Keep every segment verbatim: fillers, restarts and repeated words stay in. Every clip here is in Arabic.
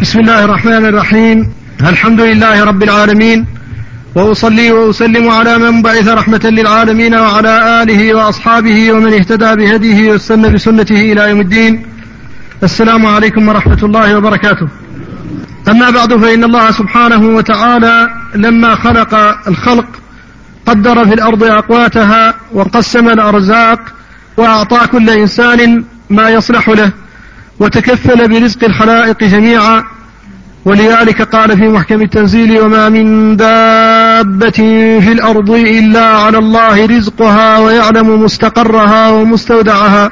بسم الله الرحمن الرحيم. الحمد لله رب العالمين، وأصلي وأسلم على من بعث رحمة للعالمين وعلى آله وأصحابه ومن اهتدى بهديه واستنى بسنته إلى يوم الدين. السلام عليكم ورحمة الله وبركاته. أما بعد، فإن الله سبحانه وتعالى لما خلق الخلق قدر في الأرض أقواتها وقسم الأرزاق وأعطى كل إنسان ما يصلح له، وتكفل برزق الخلائق جميعا. ولذلك قال في محكم التنزيل: وما من دابة في الأرض إلا على الله رزقها ويعلم مستقرها ومستودعها.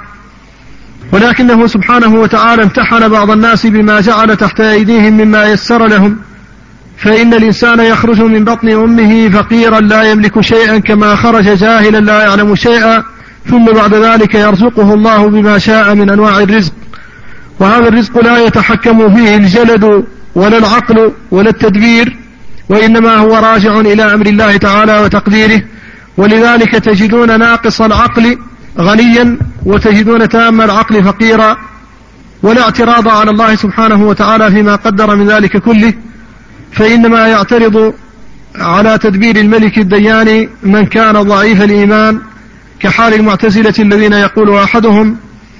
ولكنه سبحانه وتعالى امتحن بعض الناس بما جعل تحت أيديهم مما يسر لهم، فإن الإنسان يخرج من بطن أمه فقيرا لا يملك شيئا، كما خرج جاهلا لا يعلم شيئا، ثم بعد ذلك يرزقه الله بما شاء من أنواع الرزق. وهذا الرزق لا يتحكم فيه الجلد ولا العقل ولا التدبير، وإنما هو راجع إلى أمر الله تعالى وتقديره. ولذلك تجدون ناقص العقل غنيا وتجدون تام العقل فقيرا، ولا اعتراض على الله سبحانه وتعالى فيما قدر من ذلك كله، فإنما يعترض على تدبير الملك الديان من كان ضعيف الإيمان، كحال المعتزلة الذين يقول أحدهم: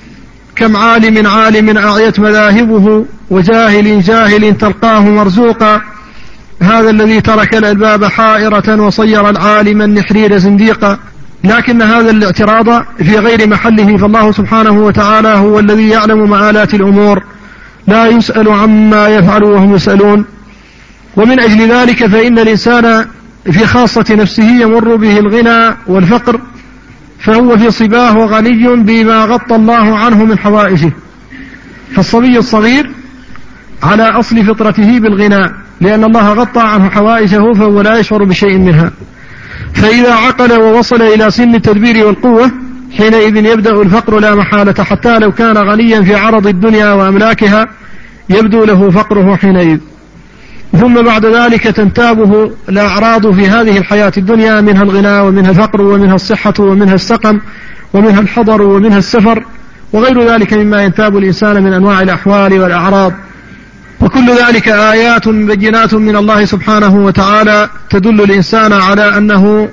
كم عالم عالم أعيت مذاهبه وجاهل جاهل تلقاه مرزوقا، هذا الذي ترك الألباب حائرة وصير العالم النحرير زنديقا. لكن هذا الاعتراض في غير محله، فالله سبحانه وتعالى هو الذي يعلم مآلات الأمور، لا يسأل عما يفعل وهم يسألون. ومن أجل ذلك فإن الإنسان في خاصة نفسه يمر به الغنى والفقر، فهو في صباه غني بما غطى الله عنه من حوائجه. فالصبي الصغير على أصل فطرته بالغنى، لأن الله غطى عنه حوائجه، فهو لا يشعر بشيء منها. فإذا عقل ووصل إلى سن التدبير والقوة، حينئذ يبدأ الفقر لا محالة، حتى لو كان غنيا في عرض الدنيا وأملاكها يبدو له فقره حينئذ. ثم بعد ذلك تنتابه الأعراض في هذه الحياة الدنيا، منها الغنى ومنها الفقر ومنها الصحة ومنها السقم ومنها الحضر ومنها السفر وغير ذلك مما ينتاب الإنسان من أنواع الأحوال والأعراض. وكل ذلك آيات بينات من الله سبحانه وتعالى تدل الإنسان على أنه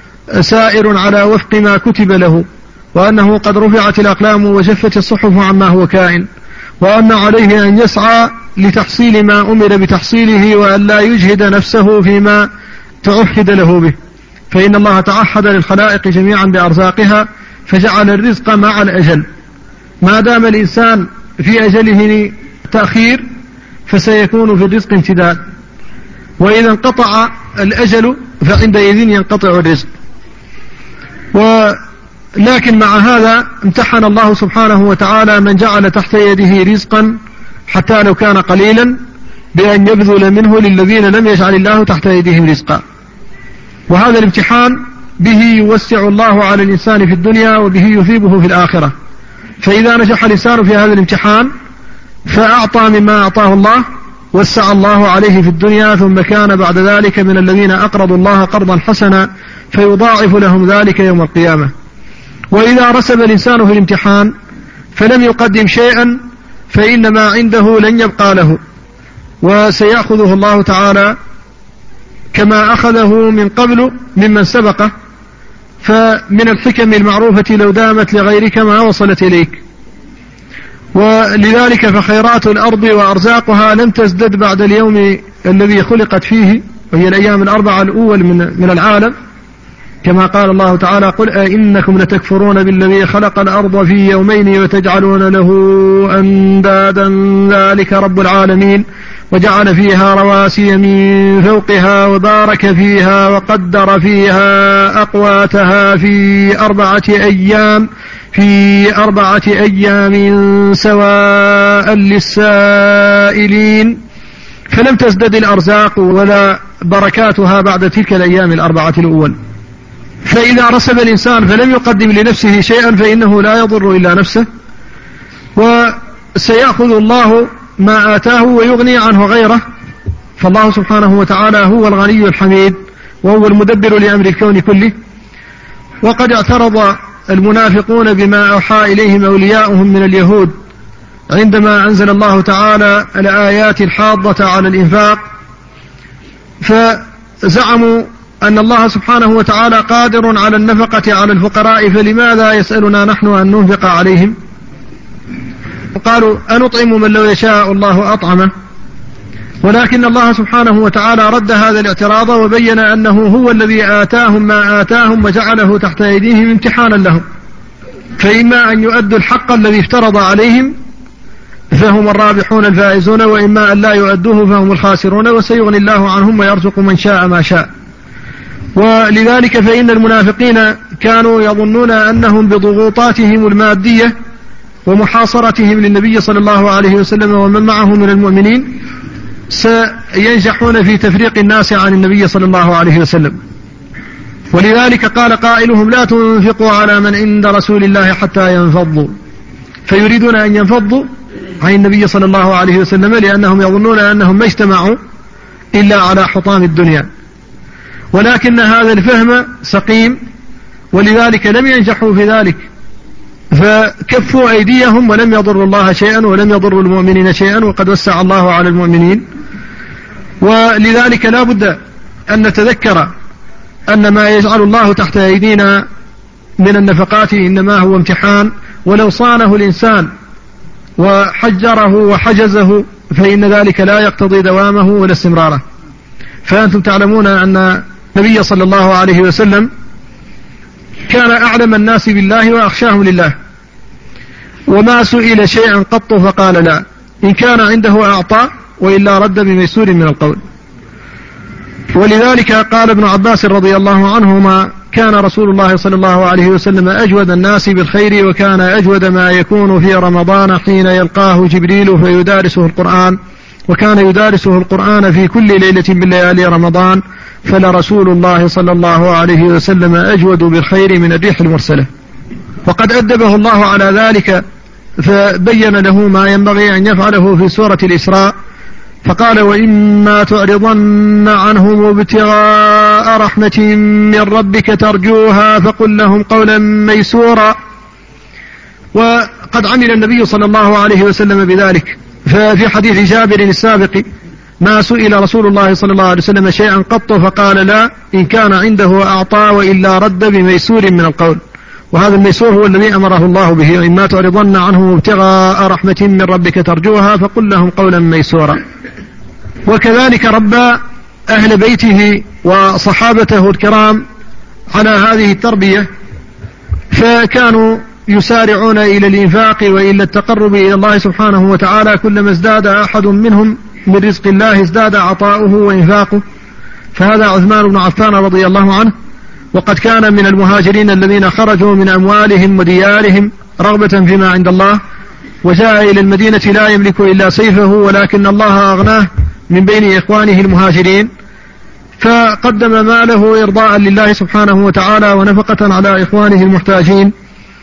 سائر على وفق ما كتب له، وأنه قد رفعت الأقلام وجفت الصحف عما هو كائن، وأن عليه أن يسعى لتحصيل ما أمر بتحصيله، وأن لا يجهد نفسه فيما تعهد له به. فإن الله تعهد للخلائق جميعا بأرزاقها، فجعل الرزق مع الأجل. ما دام الإنسان في أجله تأخير فسيكون في الرزق امتداد، وإذا انقطع الأجل فعندئذ ينقطع الرزق. ولكن مع هذا امتحن الله سبحانه وتعالى من جعل تحت يده رزقا حتى لو كان قليلا، بأن يبذل منه للذين لم يجعل الله تحت يدهم رزقا. وهذا الامتحان به يوسع الله على الإنسان في الدنيا، وبه يثيبه في الآخرة. فإذا نجح الإنسان في هذا الامتحان فأعطى مما أعطاه الله، وسع الله عليه في الدنيا، ثم كان بعد ذلك من الذين أقرضوا الله قرضا حسنا فيضاعف لهم ذلك يوم القيامة. وإذا رسب الإنسان في الامتحان فلم يقدم شيئا، فإن ما عنده لن يبقى له، وسيأخذه الله تعالى كما أخذه من قبل ممن سبقه. فمن الحكم المعروفة: لو دامت لغيرك ما وصلت إليك. ولذلك فخيرات الأرض وأرزاقها لم تزدد بعد اليوم الذي خلقت فيه، وهي الأيام الأربعة الأول من, من العالم، كما قال الله تعالى: قل أئنكم لتكفرون بالذي خلق الأرض في يومين وتجعلون له أندادا ذلك رب العالمين وجعل فيها رواسي من فوقها وبارك فيها وقدر فيها أقواتها في أربعة أيام في أربعة أيام سواء للسائلين. فلم تزدد الأرزاق ولا بركاتها بعد تلك الأيام الأربعة الأول. فإذا رسب الإنسان فلم يقدم لنفسه شيئا فإنه لا يضر إلا نفسه، وسيأخذ الله ما آتاه ويغني عنه غيره. فالله سبحانه وتعالى هو الغني الحميد، وهو المدبر لأمر الكون كله. وقد اعترض المنافقون بما أوحى إليهم أولياؤهم من اليهود عندما أنزل الله تعالى الآيات الحاضة على الإنفاق، فزعموا أن الله سبحانه وتعالى قادر على النفقة على الفقراء، فلماذا يسألنا نحن أن ننفق عليهم؟ وقالوا أنطعم من لو يشاء الله أطعمه. ولكن الله سبحانه وتعالى رد هذا الاعتراض وبين أنه هو الذي آتاهم ما آتاهم وجعله تحت أيديهم امتحانا لهم، فإما أن يؤدوا الحق الذي افترض عليهم فهم الرابحون الفائزون، وإما أن لا يؤدوه فهم الخاسرون، وسيغني الله عنهم ويرزق من شاء ما شاء. ولذلك فإن المنافقين كانوا يظنون أنهم بضغوطاتهم المادية ومحاصرتهم للنبي صلى الله عليه وسلم ومن معه من المؤمنين سينجحون في تفريق الناس عن النبي صلى الله عليه وسلم. ولذلك قال قائلهم لا تنفقوا على من عند رسول الله حتى ينفضوا، فيريدون أن ينفضوا عن النبي صلى الله عليه وسلم لأنهم يظنون أنهم ما اجتمعوا إلا على حطام الدنيا. ولكن هذا الفهم سقيم، ولذلك لم ينجحوا في ذلك، فكفوا أيديهم ولم يضروا الله شيئا ولم يضروا المؤمنين شيئا، وقد وسع الله على المؤمنين. ولذلك لا بد أن نتذكر أن ما يجعل الله تحت أيدينا من النفقات إنما هو امتحان، ولو صانه الإنسان وحجره وحجزه فإن ذلك لا يقتضي دوامه ولا استمراره. فأنتم تعلمون أن النبي صلى الله عليه وسلم كان أعلم الناس بالله وأخشاهم لله، وما سئل شيئا قط فقال لا، إن كان عنده أعطى وإلا رد بميسور من القول. ولذلك قال ابن عباس رضي الله عنهما كان رسول الله صلى الله عليه وسلم أجود الناس بالخير، وكان أجود ما يكون في رمضان حين يلقاه جبريل فيدارسه القرآن، وكان يدارسه القرآن في كل ليلة من ليالي رمضان، فلرسول الله صلى الله عليه وسلم أجود بالخير من الريح المرسلة. وقد أدبه الله على ذلك فبين له ما ينبغي أن يفعله في سورة الإسراء، فقال وإما تعرضن عنهم ابتغاء رحمة من ربك ترجوها فقل لهم قولا ميسورا. وقد عمل النبي صلى الله عليه وسلم بذلك، ففي حديث جابر السابق ما سئل رسول الله صلى الله عليه وسلم شيئا قط فقال لا، إن كان عنده أعطى وإلا رد بميسور من القول. وهذا الميسور هو الذي أمره الله به، وإما تعرضن عنهم ابتغاء رحمة من ربك ترجوها فقل لهم قولا ميسورا. وكذلك ربى أهل بيته وصحابته الكرام على هذه التربية، فكانوا يسارعون إلى الإنفاق وإلى التقرب إلى الله سبحانه وتعالى، كلما ازداد أحد منهم من رزق الله ازداد عطاؤه وإنفاقه. فهذا عثمان بن عفان رضي الله عنه، وقد كان من المهاجرين الذين خرجوا من أموالهم وديارهم رغبة فيما عند الله، وجاء إلى المدينة لا يملك إلا سيفه، ولكن الله أغناه من بين إخوانه المهاجرين، فقدم ماله إرضاء لله سبحانه وتعالى ونفقة على إخوانه المحتاجين.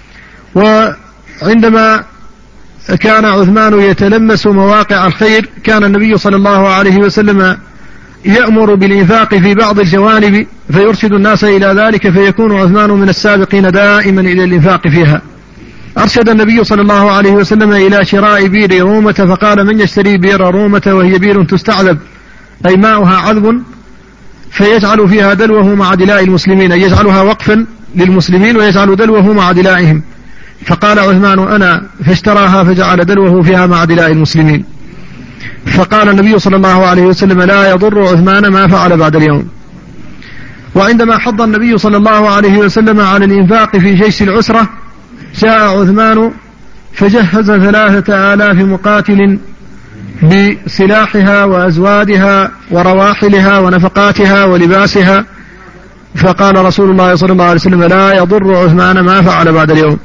وعندما كان عثمان يتلمس مواقع الخير كان النبي صلى الله عليه وسلم يأمر بالإنفاق في بعض الجوانب فيرشد الناس إلى ذلك، فيكون عثمان من السابقين دائما إلى الإنفاق فيها. أرشد النبي صلى الله عليه وسلم إلى شراء بير رومة، فقال من يشتري بير رومة وهي بير تستعذب أي ماؤها عذب، فيجعل فيها دلوه مع دلاء المسلمين، أي يجعلها وقفا للمسلمين ويجعل دلوه مع دلائهم. فقال عثمان أنا، فاشتراها فجعل دلوه فيها مع دلاء المسلمين. فقال النبي صلى الله عليه وسلم لا يضر عثمان ما فعل بعد اليوم. وعندما حض النبي صلى الله عليه وسلم على الإنفاق في جيش العسرة جاء عثمان فجهز ثلاثة آلاف مقاتل بسلاحها وأزوادها ورواحلها ونفقاتها ولباسها، فقال رسول الله صلى الله عليه وسلم لا يضر عثمان ما فعل بعد اليوم.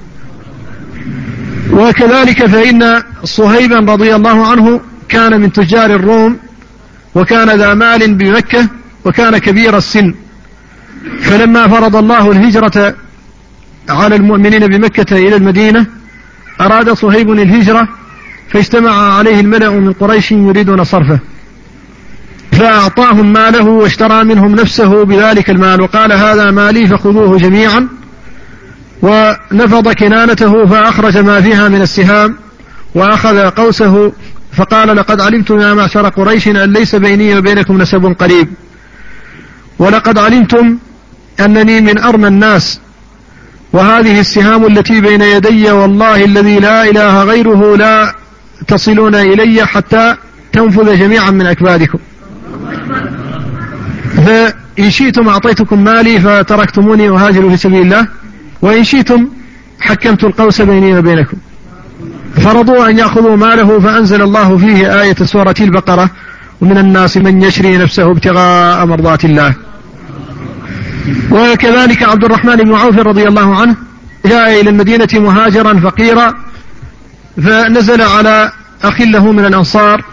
وكذلك فإن صهيبا رضي الله عنه كان من تجار الروم، وكان ذا مال بمكة، وكان كبير السن، فلما فرض الله الهجرة على المؤمنين بمكة إلى المدينة أراد صهيب الهجرة، فاجتمع عليه الملأ من قريش يريدون صرفه، فأعطاهم ماله واشترى منهم نفسه بذلك المال، وقال هذا مالي فخذوه جميعا، ونفض كنانته فأخرج ما فيها من السهام وأخذ قوسه فقال لقد علمتم يا معشر قريش أن ليس بيني وبينكم نسب قريب، ولقد علمتم أنني من أرمى الناس، وهذه السهام التي بين يدي والله الذي لا إله غيره لا تصلون إلي حتى تنفذ جميعا من أكبادكم، فإن شئتم أعطيتكم مالي فتركتموني وهاجروا في سبيل الله، وإن شئتم حكمت القوس بيني وبينكم. فرضوا أن يأخذوا ماله، فأنزل الله فيه آية سورة البقرة: ومن الناس من يشري نفسه ابتغاء مرضات الله. وكذلك عبد الرحمن بن عوف رضي الله عنه جاء إلى المدينة مهاجرا فقيرا، فنزل على أخ له من الأنصار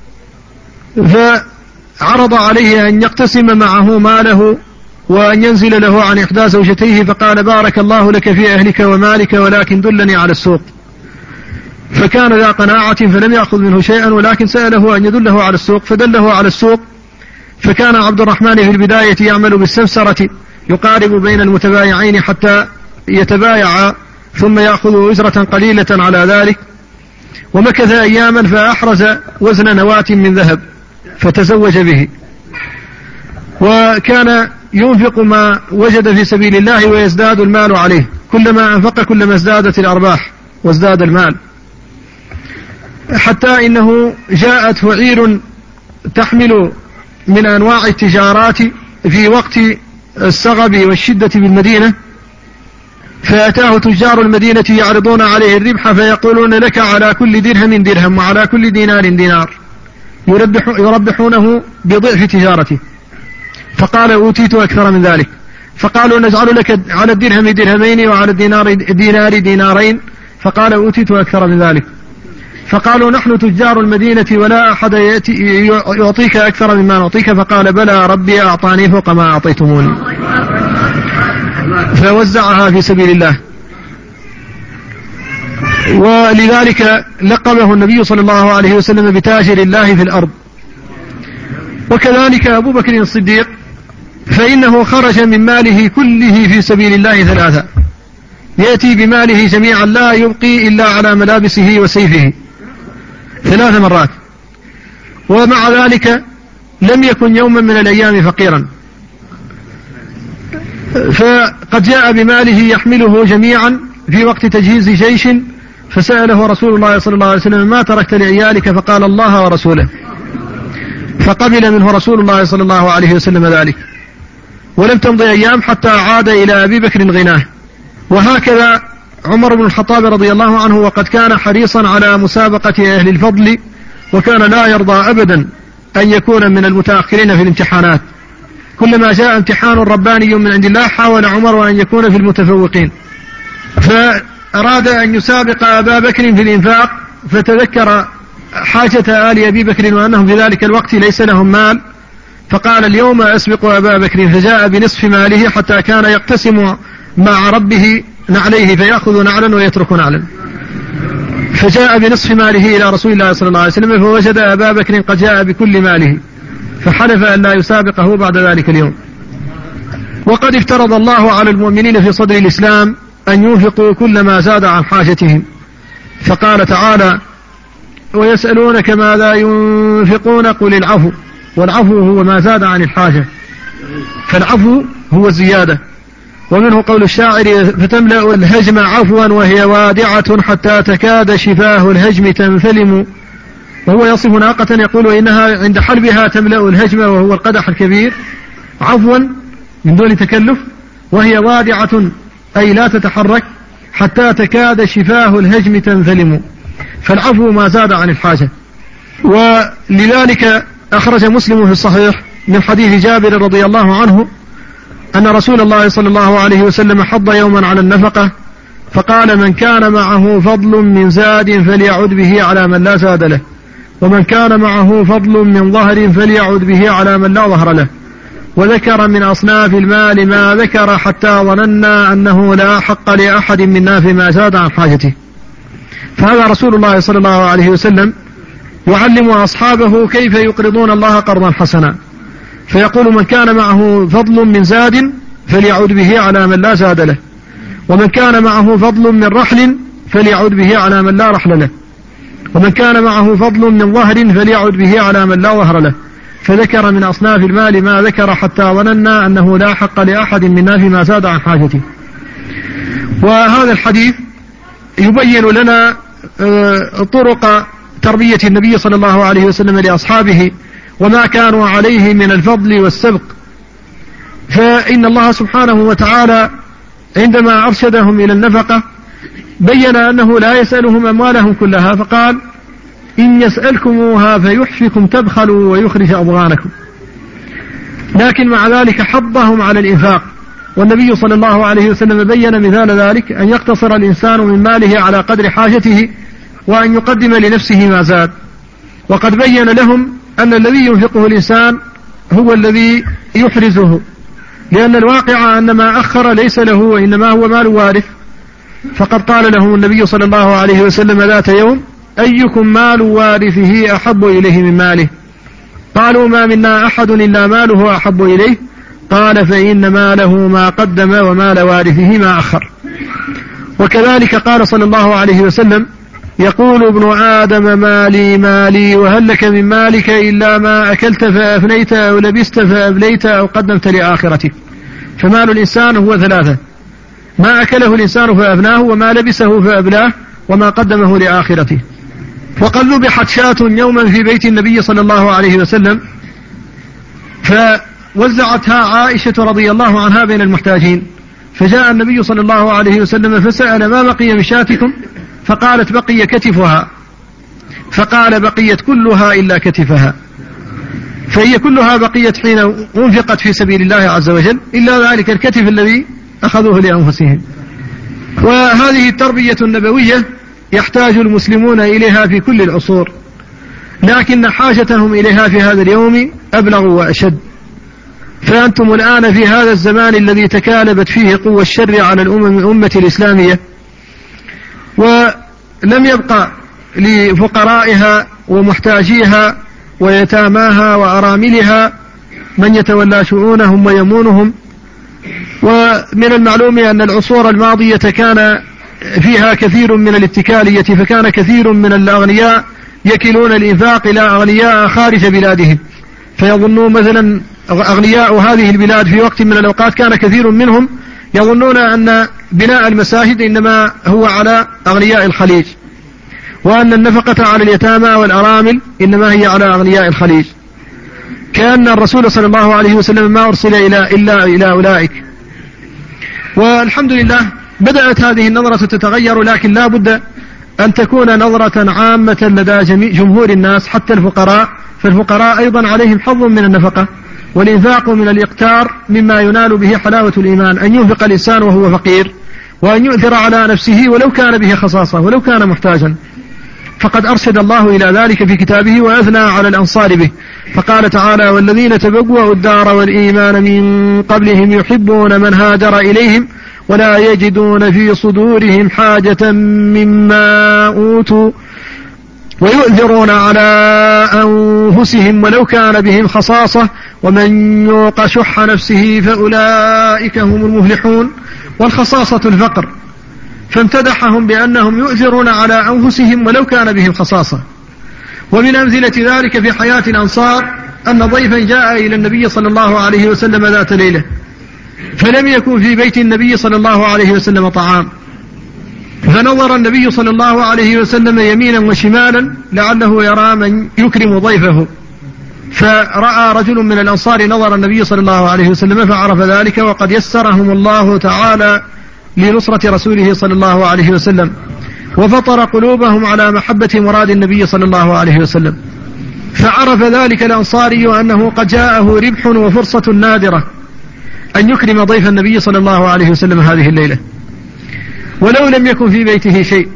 فعرض عليه أن يقتسم معه ماله وأن ينزل له عن إحدى زوجتيه، فقال: بارك الله لك في أهلك ومالك، ولكن دلني على السوق. فكان ذا قناعة فلم يأخذ منه شيئا، ولكن سأله أن يدله على السوق فدله على السوق. فكان عبد الرحمن في البداية يعمل بالسمسرة، يقارب بين المتبايعين حتى يتبايع ثم يأخذ أجرة قليلة على ذلك. ومكث أياما فأحرز وزن نواة من ذهب فتزوج به، وكان ينفق ما وجد في سبيل الله ويزداد المال عليه، كلما أنفق كلما ازدادت الأرباح وازداد المال، حتى إنه جاءت عير تحمل من أنواع التجارات في وقت الصغب والشدة بالمدينة، فأتاه تجار المدينة يعرضون عليه الربح فيقولون: لك على كل درهم درهم وعلى كل دينار دينار، يربح يربحونه بضعف تجارته. فقال: أوتيت أكثر من ذلك. فقالوا: نجعل لك على الدرهم درهمين وعلى الدينار دينار دينارين. فقال: أوتيت أكثر من ذلك. فقالوا: نحن تجار المدينة ولا أحد يعطيك أكثر مما نعطيك. فقال: بلى ربي أعطاني فوق ما أعطيتموني، فوزعها في سبيل الله. ولذلك لقبه النبي صلى الله عليه وسلم بتاجر الله في الأرض. وكذلك أبو بكر الصديق، فإنه خرج من ماله كله في سبيل الله ثلاثة، يأتي بماله جميعا لا يبقي إلا على ملابسه وسيفه ثلاث مرات، ومع ذلك لم يكن يوما من الأيام فقيرا. فقد جاء بماله يحمله جميعا في وقت تجهيز جيش، فسأله رسول الله صلى الله عليه وسلم: ما تركت لعيالك؟ فقال: الله ورسوله. فقبل منه رسول الله صلى الله عليه وسلم ذلك. ولم تمضي أيام حتى عاد إلى أبي بكر غناه. وهكذا عمر بن الخطاب رضي الله عنه، وقد كان حريصا على مسابقة أهل الفضل، وكان لا يرضى أبدا أن يكون من المتأخرين في الامتحانات. كلما جاء امتحان رباني من عند الله حاول عمر أن يكون في المتفوقين، فأراد أن يسابق أبا بكر في الإنفاق، فتذكر حاجة آل أبي بكر وأنهم في ذلك الوقت ليس لهم مال، فقال: اليوم أسبق أبا بكر. فجاء بنصف ماله حتى كان يقتسم مع ربه نعليه، فيأخذ نعلا ويترك نعلا. فجاء بنصف ماله إلى رسول الله صلى الله عليه وسلم، فوجد أبا بكر قد جاء بكل ماله، فحلف أن لا يسابقه بعد ذلك اليوم. وقد افترض الله على المؤمنين في صدر الإسلام أن ينفقوا كل ما زاد عن حاجتهم، فقال تعالى: ويسألونك ماذا ينفقون قل العفو. والعفو هو ما زاد عن الحاجة، فالعفو هو الزيادة. ومنه قول الشاعر: فتملأ الهجم عفوا وهي وادعة حتى تكاد شفاه الهجم تنفلم. وهو يصف ناقة يقول: إنها عند حلبها تملأ الهجم، وهو القدح الكبير، عفوا من دون تكلف، وهي وادعة أي لا تتحرك، حتى تكاد شفاه الهجم تنفلم. فالعفو ما زاد عن الحاجة. ولذلك أخرج مسلم في الصحيح من حديث جابر رضي الله عنه أن رسول الله صلى الله عليه وسلم حض يوما على النفقة، فقال: من كان معه فضل من زاد فليعد به على من لا زاد له، ومن كان معه فضل من ظهر فليعد به على من لا ظهر له. وذكر من أصناف المال ما ذكر حتى ظننا أنه لا حق لأحد منا فيما زاد عن حاجته. فهذا رسول الله صلى الله عليه وسلم يعلم أصحابه كيف يقرضون الله قرضا حسنا، فيقول: من كان معه فضل من زاد فليعد به على من لا زاد له، ومن كان معه فضل من رحل فليعد به على من لا رحل له، ومن كان معه فضل من ظهر فليعد به على من لا ظهر له، فذكر من أصناف المال ما ذكر حتى ظننا أنه لا حق لأحد منا فيما زاد عن حاجته. وهذا الحديث يبين لنا طرق تربية النبي صلى الله عليه وسلم لأصحابه وما كانوا عليه من الفضل والسبق. فإن الله سبحانه وتعالى عندما أرشدهم إلى النفقة بين أنه لا يسألهم أموالهم كلها، فقال إن يسألكموها فيحفكم تبخلوا ويخرج أضغانكم، لكن مع ذلك حضهم على الإنفاق. والنبي صلى الله عليه وسلم بين مثال ذلك أن يقتصر الإنسان من ماله على قدر حاجته وأن يقدم لنفسه ما زاد. وقد بين لهم أن الذي ينفقه الإنسان هو الذي يحرزه، لأن الواقع أن ما أخر ليس له وإنما هو مال وارث. فقد قال لهم النبي صلى الله عليه وسلم ذات يوم أيكم مال وارثه أحب إليه من ماله؟ قالوا ما منا أحد إلا ماله أحب إليه، قال فإن ماله ما قدم ومال وارثه ما أخر. وكذلك قال صلى الله عليه وسلم يقول ابن آدم مالي مالي وهل لك من مالك إلا ما أكلت فأفنيت أو لبست فأبليت أو قدمت لآخرتك. فمال الإنسان هو ثلاثة: ما أكله الإنسان فأفناه، وما لبسه فأبلاه، وما قدمه لآخرته. وقد ذبحت شاة يوما في بيت النبي صلى الله عليه وسلم فوزعتها عائشة رضي الله عنها بين المحتاجين، فجاء النبي صلى الله عليه وسلم فسأل ما بقي من شاتكم؟ فقالت بقي كتفها، فقال بقيت كلها إلا كتفها، فهي كلها بقيت حين أنفقت في سبيل الله عز وجل إلا ذلك الكتف الذي أخذوه لأنفسهم. وهذه التربية النبوية يحتاج المسلمون إليها في كل العصور، لكن حاجتهم إليها في هذا اليوم أبلغ وأشد. فأنتم الآن في هذا الزمان الذي تكالبت فيه قوى الشر على الأمم الأمة الإسلامية، ولم يبقى لفقرائها ومحتاجيها ويتاماها وأراملها من يتولى شؤونهم ويمونهم. ومن المعلوم أن العصور الماضية كان فيها كثير من الاتكالية، فكان كثير من الأغنياء يكلون الإنفاق إلى أغنياء خارج بلادهم، فيظنون مثلا أغنياء هذه البلاد في وقت من الأوقات كان كثير منهم يظنون أن بناء المساجد إنما هو على أغنياء الخليج، وأن النفقة على اليتامى والأرامل إنما هي على أغنياء الخليج، كأن الرسول صلى الله عليه وسلم ما أرسل إلى إلا إلى أولئك. والحمد لله بدأت هذه النظرة تتغير، لكن لا بد أن تكون نظرة عامة لدى جمهور الناس حتى الفقراء، فالفقراء أيضا عليهم حظ من النفقة، والإنفاق من الإقتار مما ينال به حلاوة الإيمان، أن ينفق الإنسان وهو فقير، وأن يؤثر على نفسه ولو كان به خصاصة ولو كان محتاجا. فقد أرشد الله إلى ذلك في كتابه وأثنى على الأنصار به، فقال تعالى والذين تبوأوا الدار والإيمان من قبلهم يحبون من هاجر إليهم ولا يجدون في صدورهم حاجة مما أوتوا ويؤثرون على أنفسهم ولو كان بهم خصاصة ومن يوق شح نفسه فأولئك هم المفلحون. والخصاصة الفقر، فامتدحهم بأنهم يؤثرون على أنفسهم ولو كان بهم خصاصة. ومن أمثلة ذلك في حياة الأنصار أن ضيفا جاء إلى النبي صلى الله عليه وسلم ذات ليلة، فلم يكن في بيت النبي صلى الله عليه وسلم طعام، فنظر النبي صلى الله عليه وسلم يمينا وشمالا لعله يرى من يكرم ضيفه، فرأى رجل من الأنصار نظر النبي صلى الله عليه وسلم فعرف ذلك، وقد يسرهم الله تعالى لنصرة رسوله صلى الله عليه وسلم، وفطر قلوبهم على محبة مراد النبي صلى الله عليه وسلم، فعرف ذلك الأنصاري أنه قد جاءه ربح وفرصة نادرة أن يكرم ضيف النبي صلى الله عليه وسلم هذه الليلة ولو لم يكن في بيته شيء،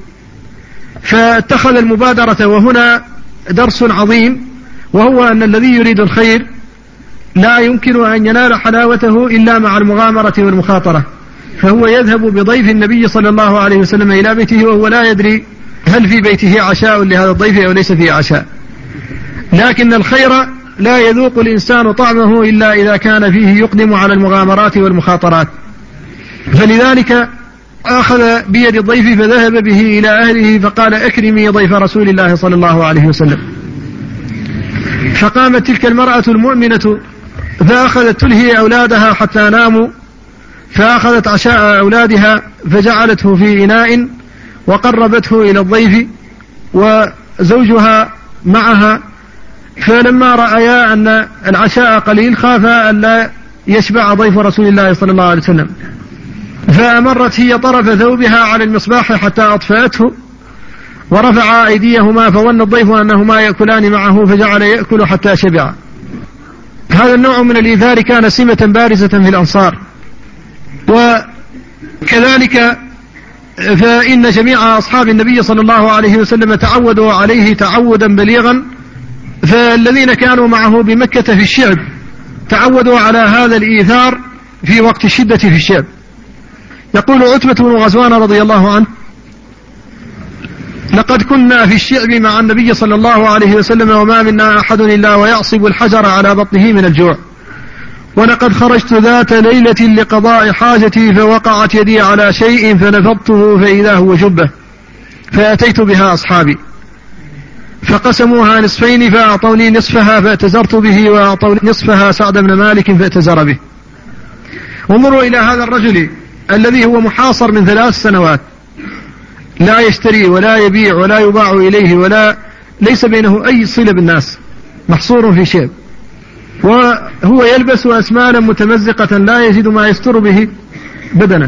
فاتخذ المبادرة. وهنا درس عظيم، وهو أن الذي يريد الخير لا يمكن أن ينال حلاوته إلا مع المغامرة والمخاطرة، فهو يذهب بضيف النبي صلى الله عليه وسلم إلى بيته وهو لا يدري هل في بيته عشاء لهذا الضيف أو ليس فيه عشاء، لكن الخير لا يذوق الإنسان طعمه إلا إذا كان فيه يقدم على المغامرات والمخاطرات. فلذلك أخذ بيد الضيف فذهب به إلى أهله فقال أكرمي ضيف رسول الله صلى الله عليه وسلم. فقامت تلك المرأة المؤمنة فأخذت تلهي أولادها حتى ناموا، فأخذت عشاء أولادها فجعلته في إناء وقربته إلى الضيف وزوجها معها، فلما رأيا أن العشاء قليل خافا أن لا يشبع ضيف رسول الله صلى الله عليه وسلم، فأمرت هي طرف ثوبها على المصباح حتى أطفأته ورفع أيديهما، فظن الضيف أنهما يأكلان معه فجعل يأكل حتى شبع. هذا النوع من الإيثار كان سمة بارزة في الأنصار. وكذلك فإن جميع أصحاب النبي صلى الله عليه وسلم تعودوا عليه تعودا بليغا، فالذين كانوا معه بمكة في الشعب تعودوا على هذا الإيثار في وقت الشدة في الشعب. يقول عتبة بن غزوان رضي الله عنه: لقد كنا في الشعب مع النبي صلى الله عليه وسلم وما منا أحد إلا ويعصب الحجر على بطنه من الجوع، ولقد خرجت ذات ليلة لقضاء حاجتي فوقعت يدي على شيء فنفضته فإذا هو جبة، فأتيت بها أصحابي فقسموها نصفين فأعطوني نصفها فأتزرت به وأعطوني نصفها سعد بن مالك فأتزر به. انظروا إلى هذا الرجل الذي هو محاصر من ثلاث سنوات، لا يشتري ولا يبيع ولا يباع إليه ولا ليس بينه أي صلة بالناس، محصور في شيء، وهو يلبس أسمانا متمزقة لا يجد ما يستر به بدنه،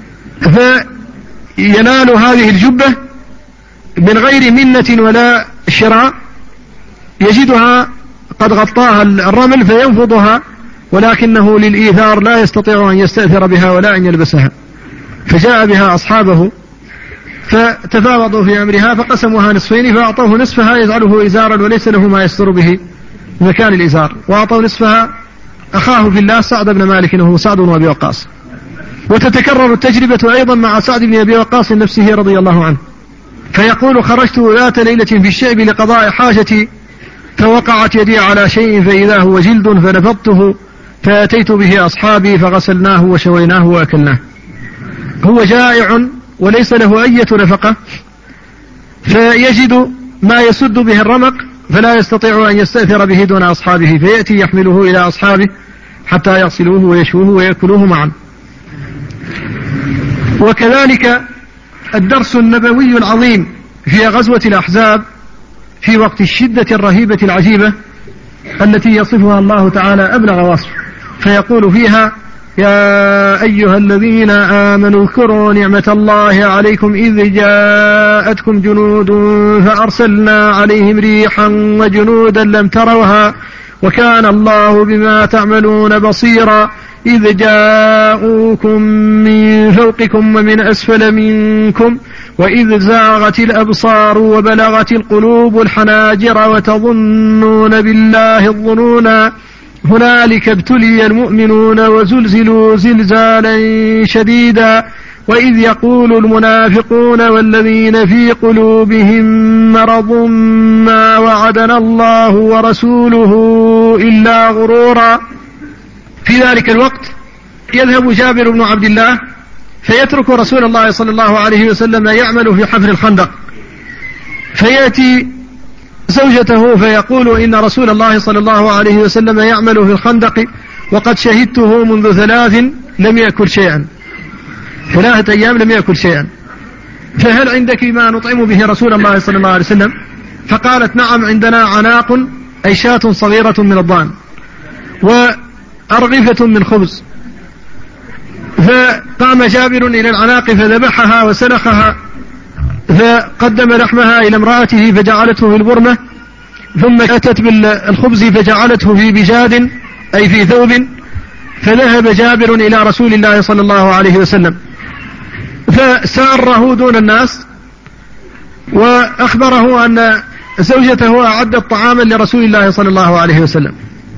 فينال هذه الجبة من غير منة ولا شراء، يجدها قد غطاها الرمل فينفضها، ولكنه للإيثار لا يستطيع أن يستأثر بها ولا أن يلبسها، فجاء بها أصحابه فتفاوضوا في أمرها فقسموها نصفين فأعطوه نصفها يجعله إزارا وليس له ما يستر به مكان الإزار، وأعطوا نصفها أخاه في الله سعد بن مالك وهو سعد بن أبي وقاص. وتتكرر التجربة أيضا مع سعد بن أبي وقاص نفسه رضي الله عنه، فيقول: خرجت ذات ليلة في الشعب لقضاء حاجتي فوقعت يدي على شيء فإذا هو جلد فنفضته فأتيت به أصحابي فغسلناه وشويناه وأكلناه. هو جائع وليس له أي نفقة، فيجد ما يسد به الرمق فلا يستطيع أن يستأثر به دون أصحابه، فيأتي يحمله إلى أصحابه حتى يغسلوه ويشوه ويأكلوه معا. وكذلك الدرس النبوي العظيم في غزوة الأحزاب في وقت الشدة الرهيبة العجيبة التي يصفها الله تعالى أبلغ وصف، فيقول فيها: يا أيها الذين آمنوا اذكروا نعمة الله عليكم إذ جاءتكم جنود فأرسلنا عليهم ريحا وجنودا لم تروها وكان الله بما تعملون بصيرا إذ جاءوكم من فوقكم ومن أسفل منكم وإذ زاغت الأبصار وبلغت القلوب الحناجر وتظنون بالله الظنونا هنالك ابتلي المؤمنون وزلزلوا زلزالا شديدا وإذ يقول المنافقون والذين في قلوبهم مرض ما وعدنا الله ورسوله إلا غرورا. في ذلك الوقت يذهب جابر بن عبد الله فيترك رسول الله صلى الله عليه وسلم يعمل في حفر الخندق، فيأتي زوجته فيقول: إن رسول الله صلى الله عليه وسلم يعمل في الخندق وقد شهدته منذ ثلاث لم يأكل شيئا، ثلاثة أيام لم يأكل شيئا، فهل عندك ما نطعم به رسول الله صلى الله عليه وسلم؟ فقالت: نعم عندنا عناق أي شاة صغيرة من الضان وأرغفة من خبز. فقام جابر إلى العناق فذبحها وسلخها فقدم لحمها إلى امرأته فجعلته في البرمة، ثم أتت بالخبز فجعلته في بجاد أي في ثوب، فذهب جابر إلى رسول الله صلى الله عليه وسلم فساره دون الناس وأخبره أن زوجته أعدت طعاما لرسول الله صلى الله عليه وسلم.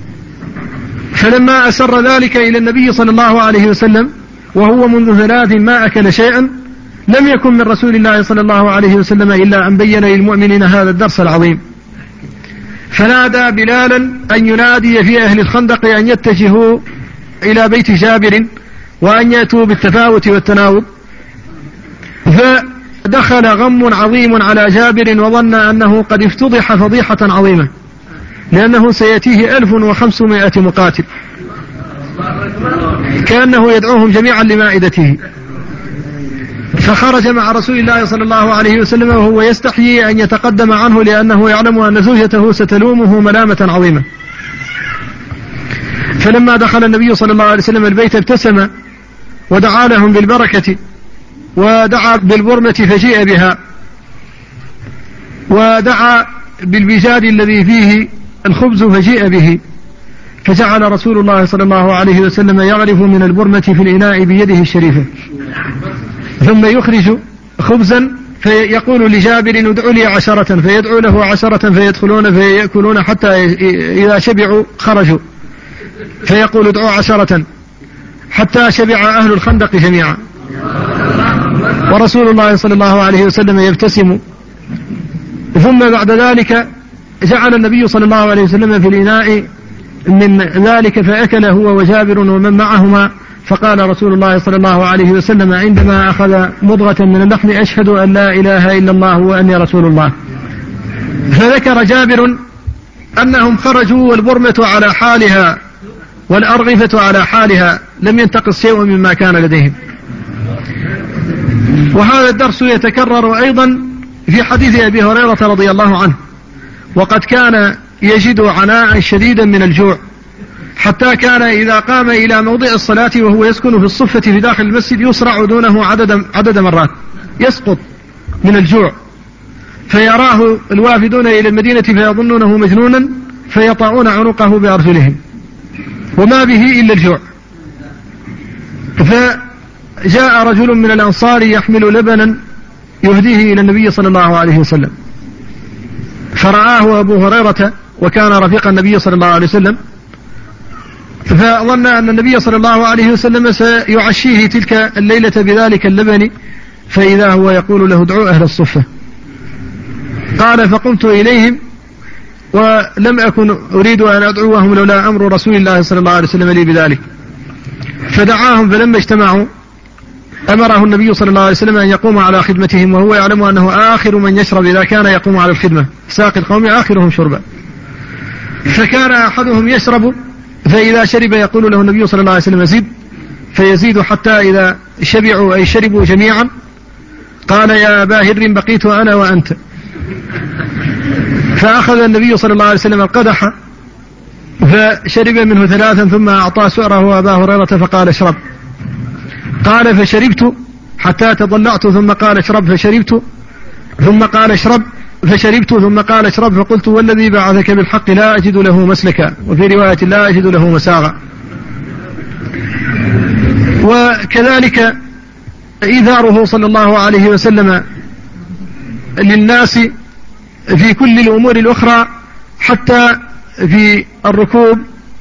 فلما أسر ذلك إلى النبي صلى الله عليه وسلم وهو منذ ثلاث ما أكل شيئا لم يكن من رسول الله صلى الله عليه وسلم إلا أن بين للمؤمنين هذا الدرس العظيم، فنادى بلالا أن ينادي في أهل الخندق أن يتجهوا إلى بيت جابر وأن يأتوا بالتفاوت والتناوب، فدخل غم عظيم على جابر وظن أنه قد افتضح فضيحة عظيمة، لأنه سيأتيه ألف وخمسمائة مقاتل كأنه يدعوهم جميعا لمائدته. فخرج مع رسول الله صلى الله عليه وسلم وهو يستحيي أن يتقدم عنه، لأنه يعلم أن زوجته ستلومه ملامة عظيمة. فلما دخل النبي صلى الله عليه وسلم البيت ابتسم ودعا لهم بالبركة، ودعا بالبرمة فجيء بها، ودعا بالبجاد الذي فيه الخبز فجيء به، فجعل رسول الله صلى الله عليه وسلم يغرف من البرمة في الإناء بيده الشريفة، ثم يخرج خبزا فيقول لجابر ادعوا لي عشرة، فيدعو له عشرة فيدخلون فيأكلون حتى إذا شبعوا خرجوا، فيقول ادعوا عشرة حتى شبع أهل الخندق جميعا. ورسول الله صلى الله عليه وسلم يبتسم. ثم بعد ذلك جعل النبي صلى الله عليه وسلم في الإناء من ذلك فأكل هو وجابر ومن معهما. فقال رسول الله صلى الله عليه وسلم عندما أخذ مضغة من اللحم أشهد أن لا إله إلا الله وأني رسول الله. فذكر جابر أنهم خرجوا والبرمة على حالها والأرغفة على حالها، لم ينتقص شيء مما كان لديهم. وهذا الدرس يتكرر أيضا في حديث أبي هريرة رضي الله عنه، وقد كان يجد عناء شديدا من الجوع، حتى كان إذا قام إلى موضع الصلاة وهو يسكن في الصفة في داخل المسجد يسرع دونه عدد, عدد مرات، يسقط من الجوع، فيراه الوافدون إلى المدينة فيظنونه مجنونا فيطعون عنقه بأرجلهم، وما به إلا الجوع. فجاء رجل من الأنصار يحمل لبنا يهديه إلى النبي صلى الله عليه وسلم، فرآه أبو هريرة وكان رفيق النبي صلى الله عليه وسلم، فظن أن النبي صلى الله عليه وسلم سيعشيه تلك الليلة بذلك اللبن، فإذا هو يقول له ادعوا أهل الصفة. قال فقمت إليهم ولم أكن أريد أن أدعوهم لولا أمر رسول الله صلى الله عليه وسلم لي بذلك. فدعاهم، فلما اجتمعوا أمره النبي صلى الله عليه وسلم أن يقوم على خدمتهم، وهو يعلم أنه آخر من يشرب إذا كان يقوم على الخدمة، ساقي القوم آخرهم شربا. فكان أحدهم يشرب، فإذا شرب يقول له النبي صلى الله عليه وسلم زد، فيزيد حتى إذا شبعوا أي شربوا جميعا قال يا أبا هر بقيت أنا وأنت. فأخذ النبي صلى الله عليه وسلم القدح فشرب منه ثلاثا، ثم أعطى سؤره أبا هريرة فقال اشرب. قال فشربت حتى تضلعت، ثم قال اشرب فشربت، ثم قال اشرب فشربت، ثم قال اشرب، فقلت والذي بعثك بالحق لا أجد له مسلكا، وفي رواية لا أجد له مساغا. وكذلك إيثاره صلى الله عليه وسلم للناس في كل الأمور الأخرى، حتى في الركوب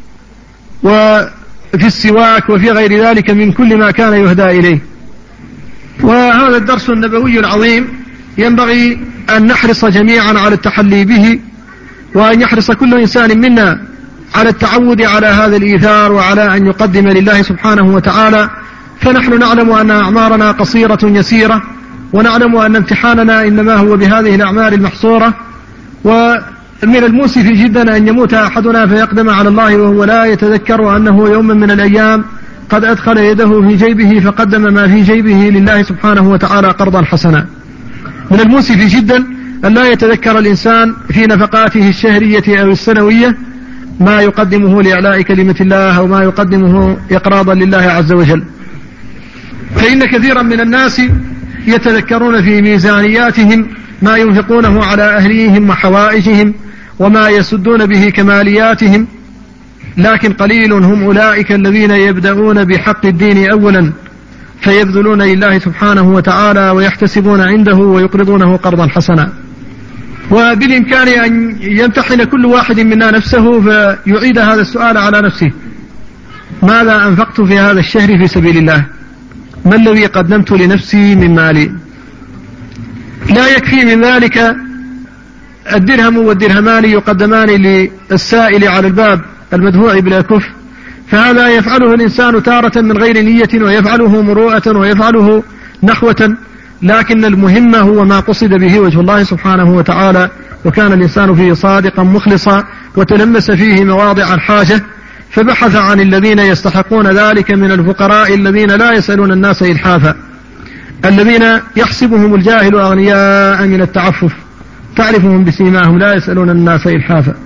وفي السواك وفي غير ذلك من كل ما كان يهدى إليه. وهذا الدرس النبوي العظيم ينبغي أن نحرص جميعا على التحلي به، وأن يحرص كل إنسان منا على التعود على هذا الإيثار وعلى أن يقدم لله سبحانه وتعالى. فنحن نعلم أن أعمارنا قصيرة يسيرة، ونعلم أن امتحاننا إنما هو بهذه الأعمار المحصورة، ومن المؤسف جدا أن يموت أحدنا فيقدم على الله وهو لا يتذكر أنه يوما من الأيام قد أدخل يده في جيبه فقدم ما في جيبه لله سبحانه وتعالى قرضا حسنا. من المؤسف جدا أن لا يتذكر الإنسان في نفقاته الشهرية أو السنوية ما يقدمه لإعلاء كلمة الله، أو ما يقدمه إقراضا لله عز وجل. فإن كثيرا من الناس يتذكرون في ميزانياتهم ما ينفقونه على أهليهم وحوائجهم وما يسدون به كمالياتهم، لكن قليل هم أولئك الذين يبدأون بحق الدين أولا فيبذلون لله سبحانه وتعالى ويحتسبون عنده ويقرضونه قرضا حسنا. وبالإمكان أن يمتحن كل واحد منا نفسه فيعيد هذا السؤال على نفسه: ماذا أنفقت في هذا الشهر في سبيل الله؟ ما الذي قدمت لنفسي من مالي؟ لا يكفي من ذلك الدرهم والدرهمان يقدمان للسائل على الباب المدفوع بلا كف، فهذا يفعله الإنسان تارة من غير نية، ويفعله مروءة، ويفعله نخوة، لكن المهم هو ما قصد به وجه الله سبحانه وتعالى، وكان الإنسان فيه صادقا مخلصا وتلمس فيه مواضع الحاجة، فبحث عن الذين يستحقون ذلك من الفقراء الذين لا يسألون الناس إلحافا، الذين يحسبهم الجاهل أغنياء من التعفف، تعرفهم بسيماهم لا يسألون الناس إلحافا.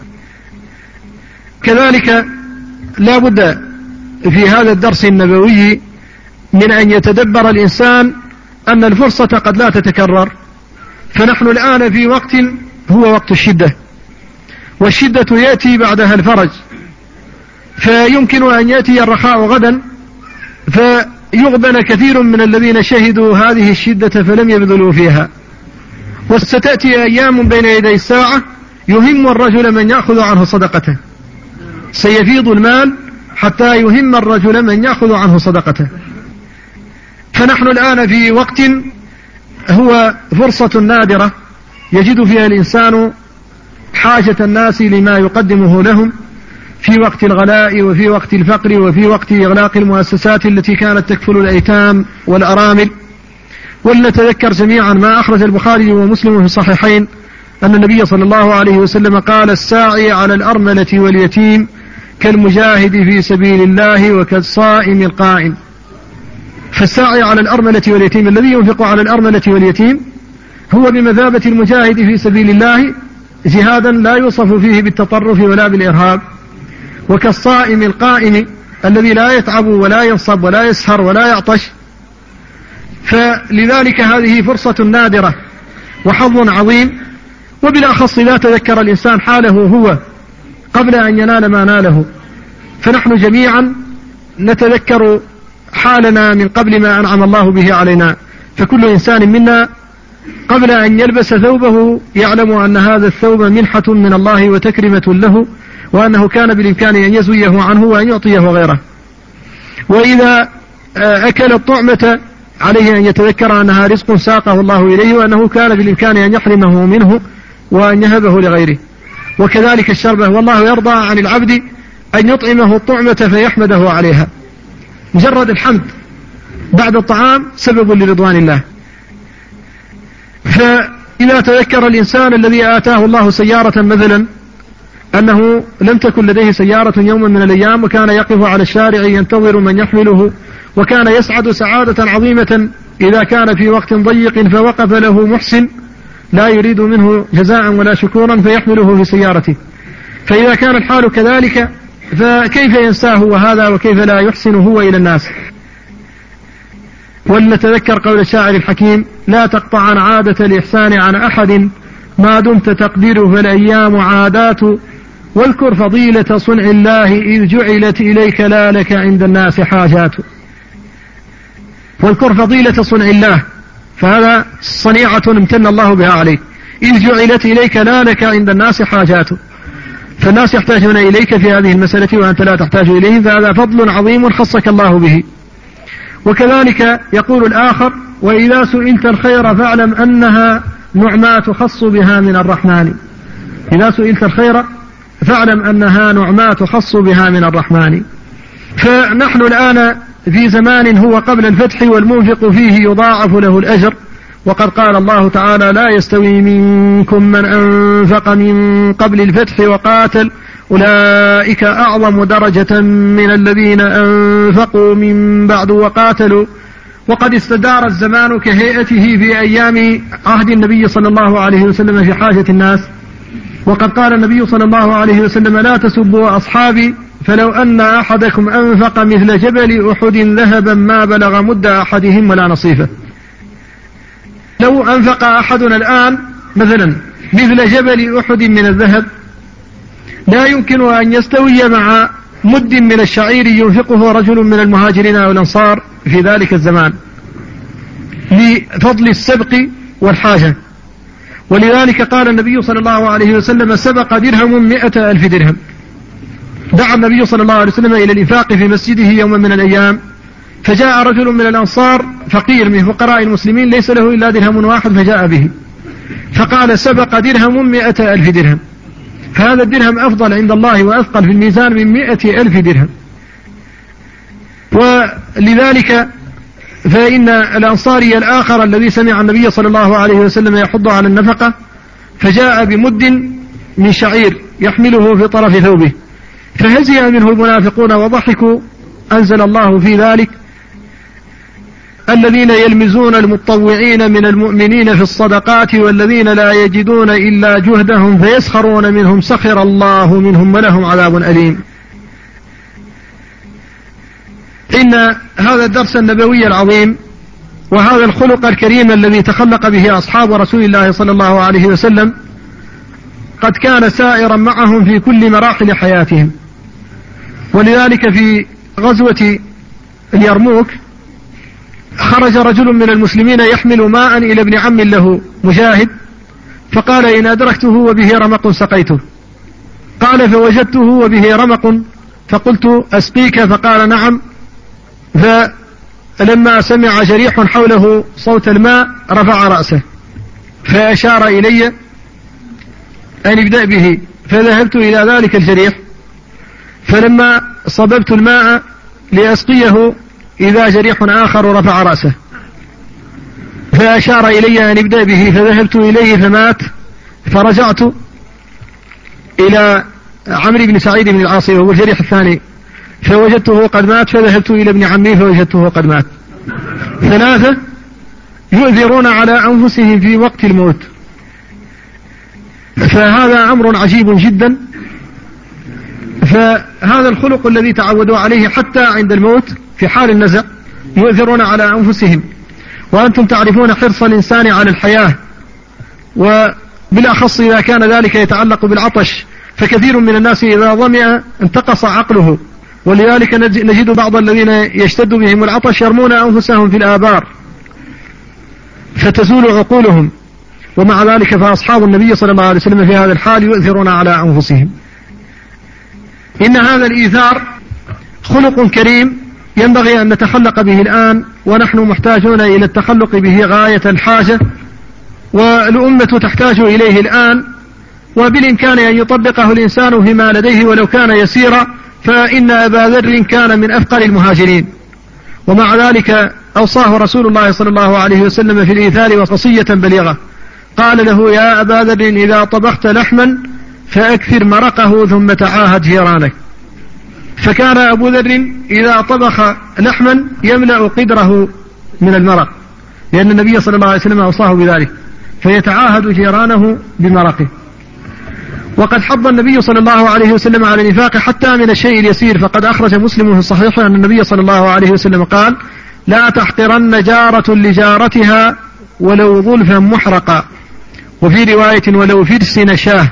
كذلك لا بد في هذا الدرس النبوي من أن يتدبر الإنسان أن الفرصة قد لا تتكرر، فنحن الآن في وقت هو وقت الشدة، والشدة يأتي بعدها الفرج، فيمكن أن يأتي الرخاء غدا فيغبن كثير من الذين شهدوا هذه الشدة فلم يبذلوا فيها. وستأتي أيام بين يدي الساعة يهم الرجل من يأخذ عنه صدقته، سيفيض المال حتى يهم الرجل من يأخذ عنه صدقته. فنحن الآن في وقت هو فرصة نادرة يجد فيها الإنسان حاجة الناس لما يقدمه لهم في وقت الغلاء وفي وقت الفقر وفي وقت إغلاق المؤسسات التي كانت تكفل الأيتام والأرامل. ولنتذكر جميعا ما أخرج البخاري ومسلم في الصحيحين أن النبي صلى الله عليه وسلم قال: الساعي على الأرملة واليتيم كالمجاهد في سبيل الله وكالصائم القائم. فالساعي على الأرملة واليتيم الذي ينفق على الأرملة واليتيم هو بمثابة المجاهد في سبيل الله جهادا لا يوصف فيه بالتطرف ولا بالإرهاب، وكالصائم القائم الذي لا يتعب ولا ينصب ولا يسهر ولا يعطش. فلذلك هذه فرصة نادرة وحظ عظيم، وبالأخص إذا تذكر الإنسان حاله هو قبل أن ينال ما ناله. فنحن جميعا نتذكر حالنا من قبل ما أنعم الله به علينا، فكل إنسان منا قبل أن يلبس ثوبه يعلم أن هذا الثوب منحة من الله وتكرمة له، وأنه كان بالإمكان أن يزويه عنه وأن يعطيه غيره. وإذا أكل الطعمة عليه أن يتذكر أنها رزق ساقه الله إليه، وأنه كان بالإمكان أن يحرمه منه وأن يهبه لغيره. وكذلك الشربة، والله يرضى عن العبد أن يطعمه الطعمة فيحمده عليها. مجرد الحمد بعد الطعام سبب لرضوان الله. فإذا تذكر الإنسان الذي آتاه الله سيارة مثلا أنه لم تكن لديه سيارة يوما من الأيام، وكان يقف على الشارع ينتظر من يحمله، وكان يسعد سعادة عظيمة إذا كان في وقت ضيق فوقف له محسن لا يريد منه جزاء ولا شكورا فيحمله في سيارته. فإذا كان الحال كذلك فكيف ينساه وهذا، وكيف لا يحسن هو إلى الناس. ولنتذكر قول الشاعر الحكيم: لا تقطعن عادة الإحسان عن أحد ما دمت تقدر فالأيام عادات، واذكر فضيلة صنع الله إذ جعلت إليك لا لك عند الناس حاجات. واذكر فضيلة صنع الله، فهذا صنيعة امتن الله بها عليك. إذ جعلت إليك لا لك عند الناس حاجات، فالناس يحتاجون إليك في هذه المسألة وأنت لا تحتاج إليهم، فهذا فضل عظيم خصك الله به. وكذلك يقول الآخر: وإذا سئلت الخير فاعلم أنها نعمات تخص بها من الرحمن. إذا سئلت الخير فاعلم أنها نعمات تخص بها من الرحمن. فنحن الآن في زمان هو قبل الفتح، والمنفق فيه يضاعف له الأجر، وقد قال الله تعالى: لا يستوي منكم من أنفق من قبل الفتح وقاتل أولئك أعظم درجة من الذين أنفقوا من بعد وقاتلوا. وقد استدار الزمان كهيئته في أيام عهد النبي صلى الله عليه وسلم في حاجة الناس، وقد قال النبي صلى الله عليه وسلم: لا تسبوا أصحابي فلو أن أحدكم أنفق مثل جبل أحد ذهبا ما بلغ مد أحدهم ولا نصيفه. لو أنفق أحدنا الآن مثلا مثل جبل أحد من الذهب لا يمكن أن يستوي مع مد من الشعير ينفقه رجل من المهاجرين والأنصار في ذلك الزمان، لفضل السبق والحاجة. ولذلك قال النبي صلى الله عليه وسلم: سبق درهم مئة ألف درهم. دعا النبي صلى الله عليه وسلم إلى الإنفاق في مسجده يوما من الأيام، فجاء رجل من الأنصار فقير من فقراء المسلمين ليس له إلا درهم واحد فجاء به، فقال: سبق درهم مئة ألف درهم. فهذا الدرهم أفضل عند الله وأثقل في الميزان من مئة ألف درهم. ولذلك فإن الأنصاري الآخر الذي سمع النبي صلى الله عليه وسلم يحض على النفقة فجاء بمد من شعير يحمله في طرف ثوبه فهزئ منه المنافقون وضحكوا. أنزل الله في ذلك: الذين يلمزون المتطوعين من المؤمنين في الصدقات والذين لا يجدون إلا جهدهم فيسخرون منهم سخر الله منهم ولهم عذاب أليم. إن هذا الدرس النبوي العظيم وهذا الخلق الكريم الذي تخلق به أصحاب رسول الله صلى الله عليه وسلم قد كان سائرا معهم في كل مراحل حياتهم. ولذلك في غزوة اليرموك خرج رجل من المسلمين يحمل ماء إلى ابن عم له مجاهد فقال: إن أدركته وبه رمق سقيته. قال: فوجدته وبه رمق فقلت: أسقيك؟ فقال: نعم. فلما سمع جريح حوله صوت الماء رفع رأسه فأشار إلي أن ابدأ به، فذهبت إلى ذلك الجريح فلما صببت الماء لأسقيه إذا جريح آخر رفع رأسه فأشار إلي أن ابدأ به، فذهبت إليه فمات. فرجعت إلى عمرو بن سعيد بن العاص وهو الجريح الثاني فوجدته قد مات، فذهبت إلى ابن عمي فوجدته قد مات. ثلاثة يؤثرون على أنفسهم في وقت الموت، فهذا أمر عجيب جدا. فهذا الخلق الذي تعودوا عليه حتى عند الموت في حال النزع يؤثرون على أنفسهم. وأنتم تعرفون حرص الإنسان على الحياة، وبالأخص إذا كان ذلك يتعلق بالعطش، فكثير من الناس إذا ظمئ انتقص عقله، ولذلك نجد بعض الذين يشتد بهم العطش يرمون أنفسهم في الآبار فتزول عقولهم. ومع ذلك فأصحاب النبي صلى الله عليه وسلم في هذا الحال يؤثرون على أنفسهم. إن هذا الإيثار خلق كريم ينبغي أن نتخلق به الآن، ونحن محتاجون إلى التخلق به غاية الحاجة، والأمة تحتاج إليه الآن، وبالإمكان أن يطبقه الإنسان فيما لديه ولو كان يسيرا. فإن أبا ذر كان من أفقر المهاجرين، ومع ذلك أوصاه رسول الله صلى الله عليه وسلم في الإيثار وصية بليغة. قال له: يا أبا ذر إذا طبخت لحما فأكثر مرقه ثم تعاهد جيرانك. فكان أبو ذر إذا طبخ لحما يملأ قدره من المرق، لأن النبي صلى الله عليه وسلم أوصاه بذلك، فيتعاهد جيرانه بمرقه. وقد حض النبي صلى الله عليه وسلم على الإنفاق حتى من الشيء اليسير، فقد أخرج مسلم في الصحيح أن النبي صلى الله عليه وسلم قال: لا تحقرن جارة لجارتها ولو ظلفا محرقا، وفي رواية ولو فرس نشاه.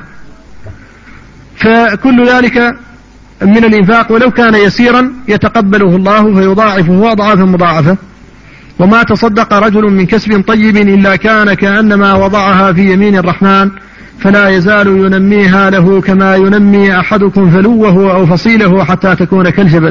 فكل ذلك من الإنفاق ولو كان يسيرا يتقبله الله فيضاعفه أضعافا مضاعفة. وما تصدق رجل من كسب طيب إلا كان كأنما وضعها في يمين الرحمن فلا يزال ينميها له كما ينمي أحدكم فلوه أو فصيله حتى تكون كالجبل.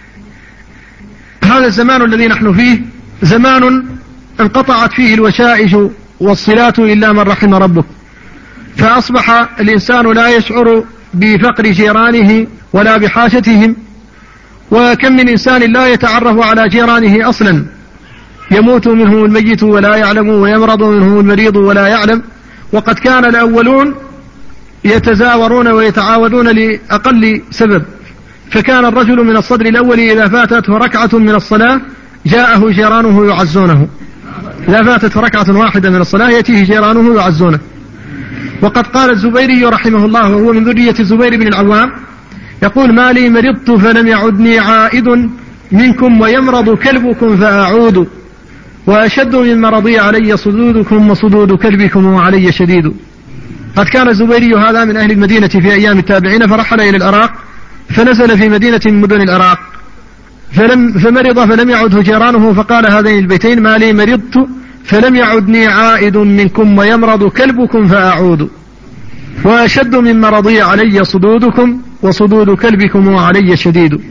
هذا الزمان الذي نحن فيه زمان انقطعت فيه الوشائج والصلات إلا من رحم ربك، فأصبح الإنسان لا يشعر بفقر جيرانه ولا بحاجتهم. وكم من إنسان لا يتعرف على جيرانه أصلا، يموت منهم الميت ولا يعلم، ويمرض منهم المريض ولا يعلم. وقد كان الأولون يتزاورون ويتعاودون لأقل سبب، فكان الرجل من الصدر الأول إذا فاتته ركعة من الصلاة جاءه جيرانه يعزونه، إذا فاتته ركعة واحدة من الصلاة يأتيه جيرانه يعزونه. وقد قال الزبيري رحمه الله وهو من ذرية الزبير بن العوام يقول: ما لي مرضت فلم يعدني عائد منكم ويمرض كلبكم فأعود، وأشد من مرضي علي صدودكم وصدود كلبكم وعلي شديد. قد كان الزبيري هذا من أهل المدينة في أيام التابعين، فرحل إلى العراق فنزل في مدينة من مدن العراق فلم فمرض فلم يعده جيرانه، فقال هذين البيتين: ما لي مرضت فلم يعدني عائد منكم ويمرض كلبكم فأعود، وأشد من مرضي علي صدودكم وصدود كلبكم وعلي شديد.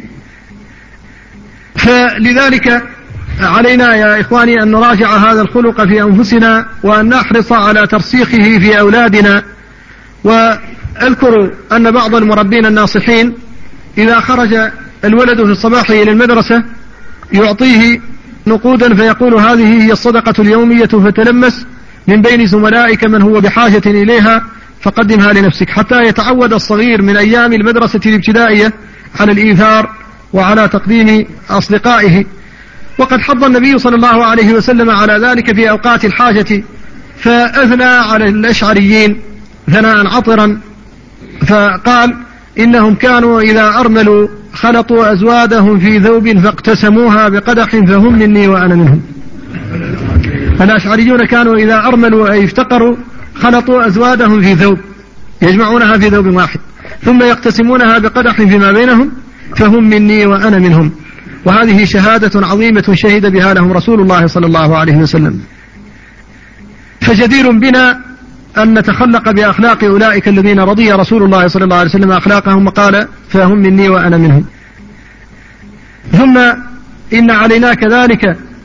فلذلك علينا يا إخواني أن نراجع هذا الخلق في أنفسنا، وأن نحرص على ترسيخه في أولادنا. وأذكر أن بعض المربين الناصحين إذا خرج الولد في الصباح إلى المدرسة يعطيه نقودا فيقول هذه هي الصدقة اليومية فتلمس من بين زملائك من هو بحاجة إليها فقدمها لنفسك، حتى يتعود الصغير من أيام المدرسة الابتدائية على الإيثار وعلى تقديم أصدقائه. وقد حض النبي صلى الله عليه وسلم على ذلك في أوقات الحاجة، فأثنى على الأشعريين ثناء عطرا فقال إنهم كانوا إذا أرملوا خلطوا أزوادهم في ذوب فاقتسموها بقدح فهم مني وأنا منهم. الأشعريون كانوا إذا أرملوا أي افتقروا خلطوا أزوادهم في ذوب يجمعونها في ذوب واحد ثم يقتسمونها بقدح فيما بينهم فهم مني وأنا منهم. وهذه شهادة عظيمة شهد بها لهم رسول الله صلى الله عليه وسلم. فجدير بنا أن نتخلق بأخلاق أولئك الذين رضي رسول الله صلى الله عليه وسلم أخلاقهم وقال فهم مني وأنا منهم. ثم إن علينا كذلك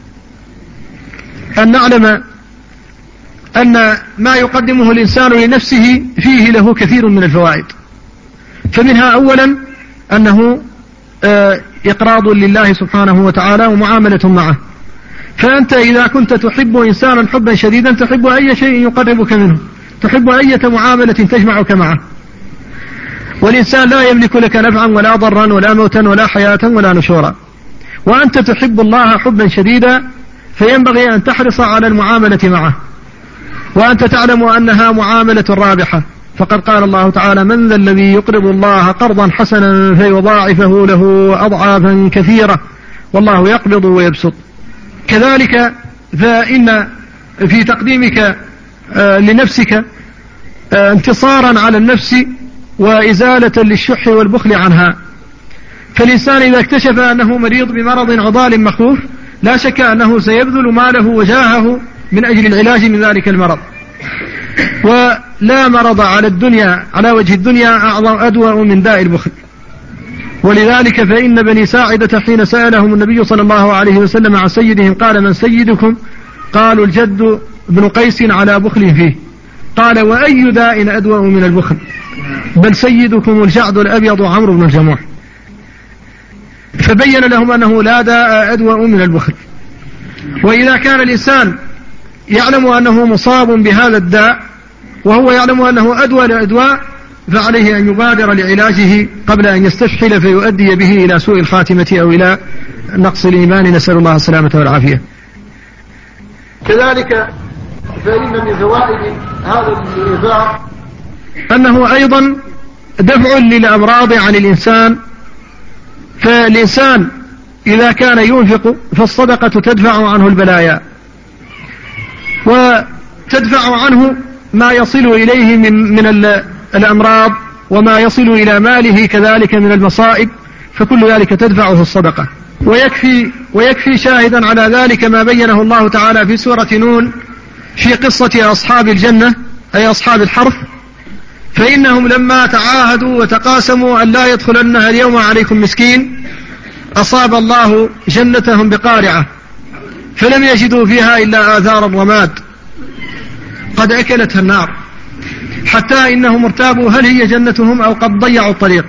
أن نعلم أن ما يقدمه الإنسان لنفسه فيه له كثير من الفوائد، فمنها أولا أنه إقراض لله سبحانه وتعالى ومعاملة معه. فأنت إذا كنت تحب إنسانا حبا شديدا تحب أي شيء يقربك منه، تحب أي معاملة تجمعك معه. والإنسان لا يملك لك نفعا ولا ضرا ولا موتا ولا حياة ولا نشورا، وأنت تحب الله حبا شديدا فينبغي أن تحرص على المعاملة معه، وأنت تعلم أنها معاملة رابحة. فقد قال الله تعالى من ذا الذي يقرض الله قرضا حسنا فيضاعفه له أضعافا كثيرة والله يقبض ويبسط. كذلك فإن في تقديمك لنفسك انتصارا على النفس وإزالة للشح والبخل عنها. فالإنسان إذا اكتشف أنه مريض بمرض عضال مخوف لا شك أنه سيبذل ماله وجاهه من أجل العلاج من ذلك المرض. ولا مرض على الدنيا على وجه الدنيا أعظم أدوى من داء البخل. ولذلك فإن بني ساعدة حين سألهم النبي صلى الله عليه وسلم عن سيدهم قال من سيدكم؟ قالوا الجد بن قيس على بخل فيه. قال وأي داء أدوى من البخل؟ بل سيدكم الجعد الأبيض عمرو بن الجموح. فبين لهم أنه لا داء أدوى من البخل. وإذا كان الإنسان يعلم أنه مصاب بهذا الداء وهو يعلم أنه أدوى لأدواء فعليه أن يبادر لعلاجه قبل أن يستفحل فيؤدي به إلى سوء الخاتمة أو إلى نقص الإيمان، نسأل الله السلامة والعافية. كذلك فإن من فوائد هذا الإيثار أنه أيضا دفع للأمراض عن الإنسان. فالإنسان إذا كان ينفق فالصدقة تدفع عنه البلايا وتدفع عنه ما يصل إليه من, من الأمراض وما يصل إلى ماله كذلك من المصائب، فكل ذلك تدفعه الصدقة. ويكفي, ويكفي شاهدا على ذلك ما بينه الله تعالى في سورة نون في قصة أصحاب الجنة أي أصحاب الحرث. فإنهم لما تعاهدوا وتقاسموا أن لا يدخلنها اليوم عليكم مسكين أصاب الله جنتهم بقارعة فلم يجدوا فيها إلا آثار الرماد قد أكلتها النار، حتى إنهم ارتابوا هل هي جنتهم أو قد ضيعوا الطريق.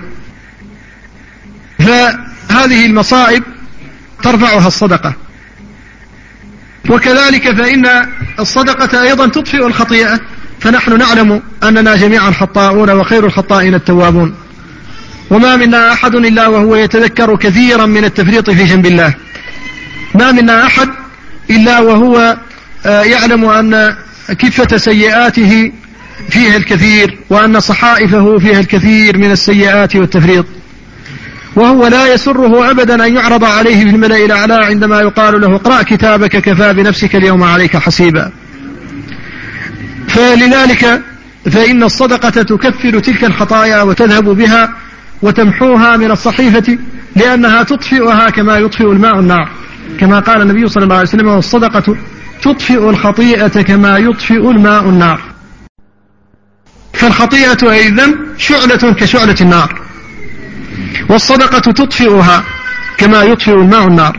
فهذه المصائب ترفعها الصدقة. وكذلك فإن الصدقة أيضا تطفئ الخطيئة، فنحن نعلم أننا جميعا خطاؤون وخير الخطائين التوابون، وما منا أحد إلا وهو يتذكر كثيرا من التفريط في جنب الله. ما منا أحد إلا وهو يعلم أن كفة سيئاته فيها الكثير وأن صحائفه فيها الكثير من السيئات والتفريط، وهو لا يسره أبدا أن يعرض عليه في الملأ الأعلى عندما يقال له اقرأ كتابك كفى بنفسك اليوم عليك حسيبا. فلذلك فإن الصدقة تكفر تلك الخطايا وتذهب بها وتمحوها من الصحيفة، لأنها تطفئها كما يطفئ الماء النار، كما قال النبي صلى الله عليه وسلم والصدقة تطفئ الخطيئة كما يطفئ الماء النار. فالخطيئة أي الذنب شعلة كشعلة النار، والصدقة تطفئها كما يطفئ الماء النار.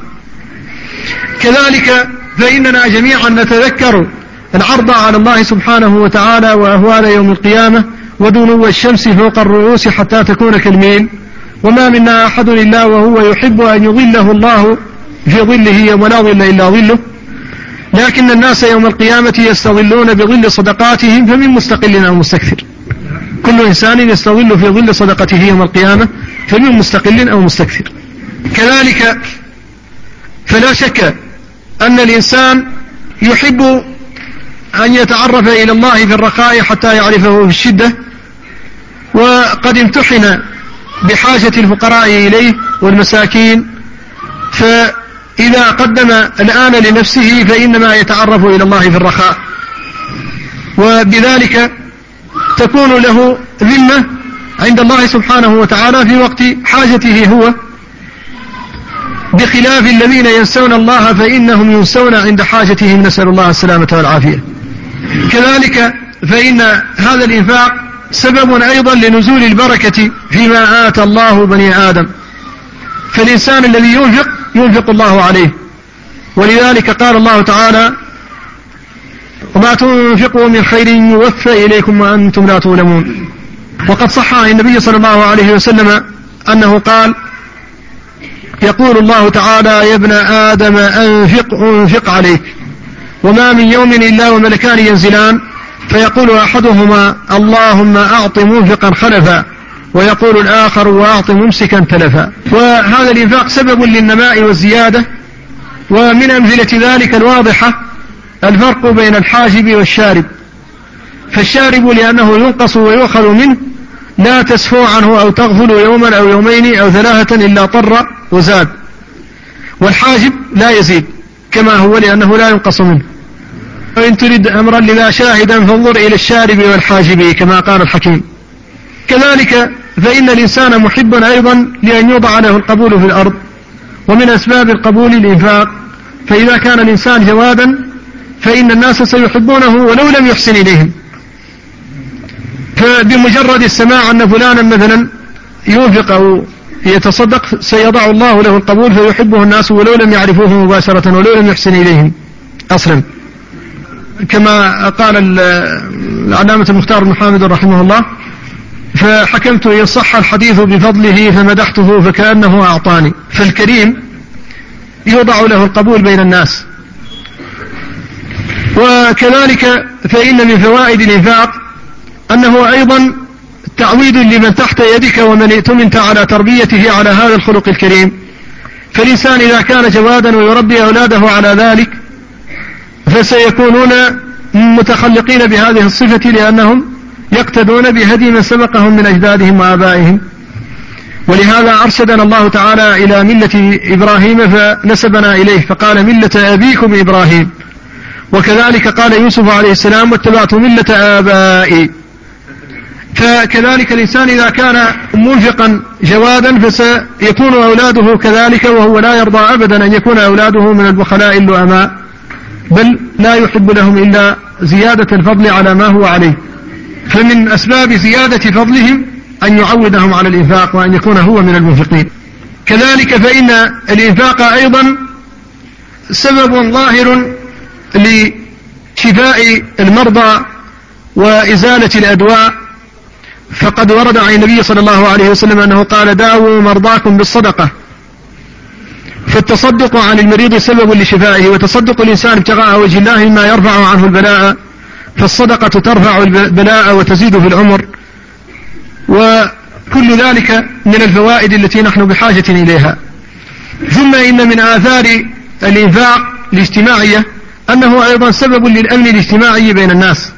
كذلك فإننا جميعا نتذكر العرض على الله سبحانه وتعالى وأهوال يوم القيامة ودنو الشمس فوق الرؤوس حتى تكون كالميل، وما منا أحد إلا وهو يحب أن يظله الله في ظله يوم لا ظل إلا ظله، لكن الناس يوم القيامة يستظلون بظل صدقاتهم فمن مستقل أو مستكثر. كل إنسان يستظل في ظل صدقته يوم القيامة فمن مستقل أو مستكثر. كذلك فلا شك أن الإنسان يحب أن يتعرف إلى الله في الرخاء حتى يعرفه في الشدة، وقد امتحن بحاجة الفقراء إليه والمساكين، فإذا قدم الآن لنفسه فإنما يتعرف إلى الله في الرخاء، وبذلك تكون له ذمة عند الله سبحانه وتعالى في وقت حاجته هو، بخلاف الذين ينسون الله فإنهم ينسون عند حاجتهم، نسأل الله السلامة والعافية. كذلك فإن هذا الإنفاق سبب أيضا لنزول البركة فيما آتى الله بني آدم، فالإنسان الذي ينفق ينفق الله عليه، ولذلك قال الله تعالى: وما تنفقوا من خير يوفى إليكم وأنتم لا تظلمون. وقد صح عن النبي صلى الله عليه وسلم أنه قال: يقول الله تعالى: يا ابن آدم أنفق أنفق عليك، وما من يوم إلا وملكان ينزلان فيقول أحدهما: اللهم أعط منفقا خلفا، ويقول الآخر: وأعط ممسكا تلفا. وهذا الإنفاق سبب للنماء والزيادة. ومن أمثلة ذلك الواضحة الفرق بين الحاجب والشارب، فالشارب لأنه ينقص ويؤخذ منه لا تسفو عنه أو تغفل يوما أو يومين أو ثلاثة إلا طر وزاد، والحاجب لا يزيد كما هو لأنه لا ينقص منه. وإن تريد أمرا لذا شاهدا فانظر إلى الشارب والحاجب كما قال الحكيم. كذلك فإن الإنسان محب أيضا لأن يوضع له القبول في الأرض، ومن أسباب القبول الإنفاق، فإذا كان الإنسان جوادا فإن الناس سيحبونه ولو لم يحسن إليهم، فبمجرد السماع أن فلانا مثلا ينفق أو يتصدق سيضع الله له القبول فيحبه الناس ولو لم يعرفوه مباشرة ولو لم يحسن إليهم أصلا، كما قال العلامة المختار بن حامد رحمه الله: فحكمت إن صح الحديث بفضله فمدحته فكأنه أعطاني. فالكريم يوضع له القبول بين الناس. وكذلك فإن من فوائد الإنفاق أنه أيضا تعويد لمن تحت يدك ومن ائتمنت على تربيته على هذا الخلق الكريم، فالإنسان إذا كان جوادا ويربي أولاده على ذلك فسيكونون متخلقين بهذه الصفة، لأنهم يقتدون بهدي من سبقهم من أجدادهم وآبائهم. ولهذا أرشدنا الله تعالى إلى ملة إبراهيم فنسبنا إليه فقال: ملة أبيكم إبراهيم. وكذلك قال يوسف عليه السلام: واتبعت ملة آبائي. فكذلك الإنسان إذا كان منفقا جوادا فسيكون أولاده كذلك، وهو لا يرضى أبدا أن يكون أولاده من البخلاء اللؤماء، بل لا يحب لهم إلا زيادة الفضل على ما هو عليه. فمن أسباب زيادة فضلهم أن يعودهم على الإنفاق وأن يكون هو من المنفقين. كذلك فإن الإنفاق أيضا سبب ظاهر لشفاء المرضى وإزالة الأدواء، فقد ورد عن النبي صلى الله عليه وسلم أنه قال: داووا مرضاكم بالصدقة. فالتصدق عن المريض سبب لشفائه، وتصدق الإنسان ابتغاء وجه الله ما يرفع عنه البلاء، فالصدقة ترفع البلاء وتزيد في العمر، وكل ذلك من الفوائد التي نحن بحاجة إليها. ثم إن من آثار الإنفاق الاجتماعية أنه أيضا سبب للأمن الاجتماعي بين الناس،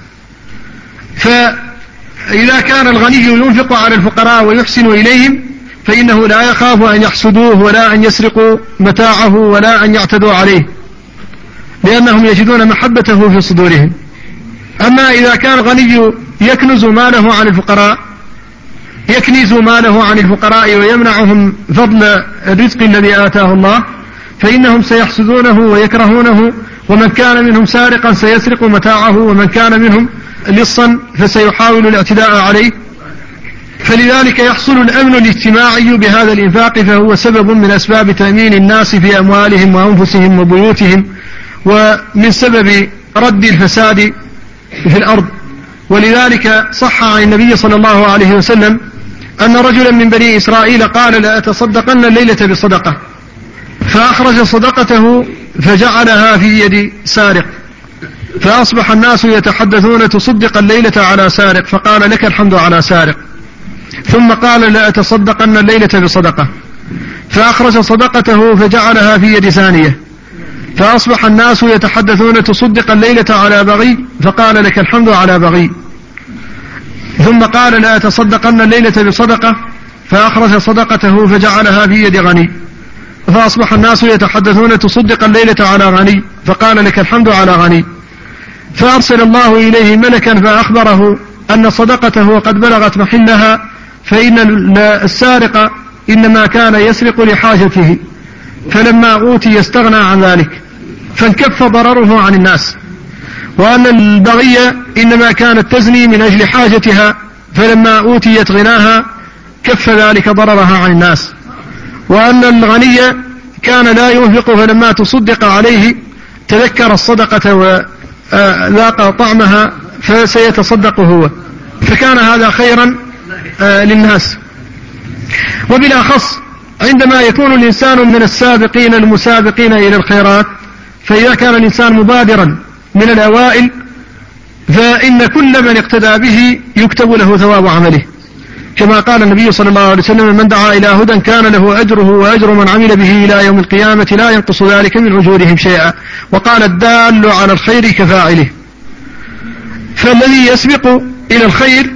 فإذا كان الغني ينفق على الفقراء ويحسن إليهم فإنه لا يخاف أن يحسدوه ولا أن يسرقوا متاعه ولا أن يعتدوا عليه، لأنهم يجدون محبته في صدورهم. أما إذا كان الغني يكنز ماله عن الفقراء يكنز ماله عن الفقراء ويمنعهم فضل الرزق الذي آتاه الله فإنهم سيحسدونه ويكرهونه، ومن كان منهم سارقا سيسرق متاعه، ومن كان منهم لصا فسيحاول الاعتداء عليه. فلذلك يحصل الأمن الاجتماعي بهذا الإنفاق، فهو سبب من أسباب تأمين الناس في أموالهم وأنفسهم وبيوتهم، ومن سبب رد الفساد في الأرض. ولذلك صح عن النبي صلى الله عليه وسلم أن رجلا من بني إسرائيل قال: لا أتصدقن الليلة بصدقة، فأخرج صدقته فجعلها في يد سارق، فأصبح الناس يتحدثون تصدق الليلة على سارق، فقال لك الحمد على سارق. ثم قال لأتصدقن الليلة بصدقة، فأخرج صدقته فجعلها في يد ثانية، فأصبح الناس يتحدثون تصدق الليلة على بغي، فقال لك الحمد على بغي. ثم قال لأتصدقن الليلة بصدقة، فأخرج صدقته فجعلها في يد غني، فأصبح الناس يتحدثون تصدق الليلة على غني، فقال لك الحمد على غني. فأرسل الله إليه ملكا فأخبره أن صدقته قد بلغت محلها، فإن السارق إنما كان يسرق لحاجته، فلما أوتي استغنى عن ذلك فانكف ضرره عن الناس، وأن البغية إنما كانت تزني من أجل حاجتها، فلما أوتيت غناها كف ذلك ضررها عن الناس، وأن الغني كان لا ينفق، فلما تصدق عليه تذكر الصدقة وذاق طعمها فسيتصدق هو، فكان هذا خيرا للناس. وبالأخص عندما يكون الإنسان من السابقين المسابقين إلى الخيرات، فإذا كان الإنسان مبادرا من الأوائل فإن كل من اقتدى به يكتب له ثواب عمله، كما قال النبي صلى الله عليه وسلم: من دعا إلى هدى كان له أجره وأجر من عمل به إلى يوم القيامة لا ينقص ذلك من أجورهم شيئا. وقال: الدال على الخير كفاعله. فالذي يسبق إلى الخير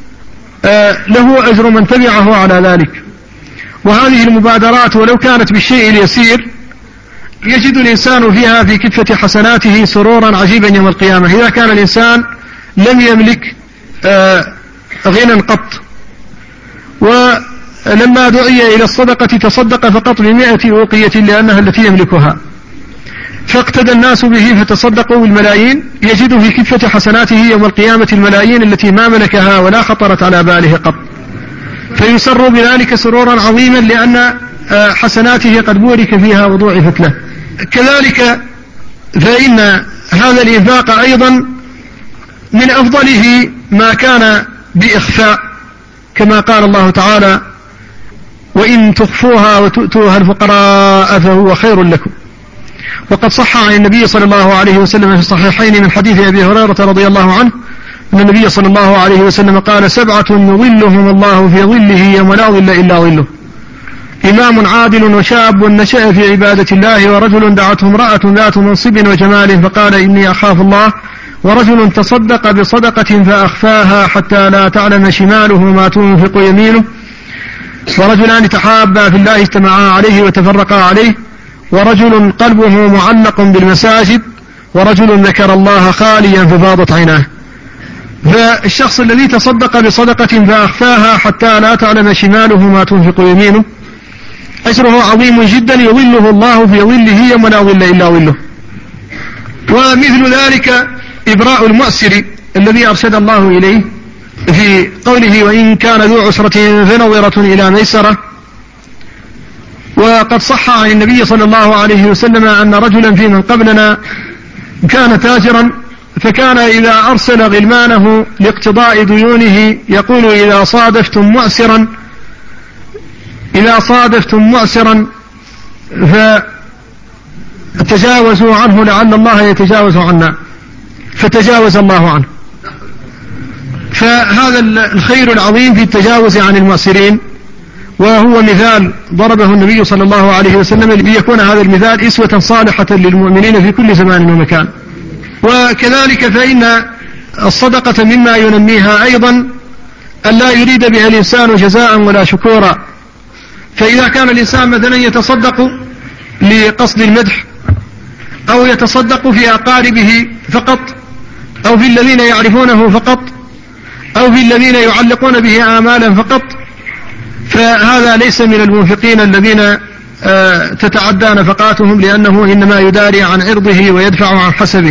له أجر من تبعه على ذلك. وهذه المبادرات ولو كانت بالشيء اليسير يجد الإنسان فيها في كفة حسناته سرورا عجيبا يوم القيامة، إذا كان الإنسان لم يملك غنى قط، ولما دعي إلى الصدقة تصدق فقط بمئة أوقية لأنها التي يملكها، فاقتدى الناس به فتصدقوا بالملايين، يجد في كفة حسناته يوم القيامة الملايين التي ما ملكها ولا خطرت على باله قط، فيسر بذلك سرورا عظيما لأن حسناته قد بورك فيها وضوعفت له. كذلك فإن هذا الإنفاق أيضا من أفضله ما كان بإخفاء، كما قال الله تعالى: وإن تخفوها وتؤتوها الفقراء فهو خير لكم. وقد صح عن النبي صلى الله عليه وسلم في الصحيحين من حديث أبي هريرة رضي الله عنه أن النبي صلى الله عليه وسلم قال: سبعة يظلهم الله في ظله يوم لا ظل إلا ظله: إمام عادل وشاب نشأ في عبادة الله ورجل دعته امرأة ذات منصب وجمال فقال إني أخاف الله ورجل تصدق بصدقة فأخفاها حتى لا تعلم شماله ما تنفق يمينه ورجلان تحابا في الله اجتمعا عليه وتفرقا عليه ورجل قلبه معلق بالمساجد ورجل ذكر الله خاليا ففاضت عيناه. فالشخص الذي تصدق بصدقة فأخفاها حتى لا تعلم شماله ما تنفق يمينه أجره عظيم جدا يظله الله في ظله يوم لا ظل إلا ظله. ومثل ذلك إبراء المؤسر الذي أرشد الله إليه في قوله وإن كان ذو عسرة فنظرة إلى ميسرة. وقد صح عن النبي صلى الله عليه وسلم أن رجلا في من قبلنا كان تاجرا فكان إذا أرسل غلمانه لاقتضاء ديونه يقول إذا صادفتم مؤسرا إذا صادفتم مؤسرا فتجاوزوا عنه لعل الله يتجاوز عنا، فتجاوز الله عنه. فهذا الخير العظيم في التجاوز عن المؤسرين، وهو مثال ضربه النبي صلى الله عليه وسلم ليكون هذا المثال إسوة صالحة للمؤمنين في كل زمان ومكان. وكذلك فإن الصدقة مما ينميها أيضا أن لا يريد بها الإنسان جزاء ولا شكورا. فإذا كان الإنسان مثلا يتصدق لقصد المدح أو يتصدق في أقاربه فقط أو في الذين يعرفونه فقط أو في الذين يعلقون به آمالا فقط، فهذا ليس من المنفقين الذين تتعدى نفقاتهم، لأنه إنما يداري عن عرضه ويدفع عن حسبه.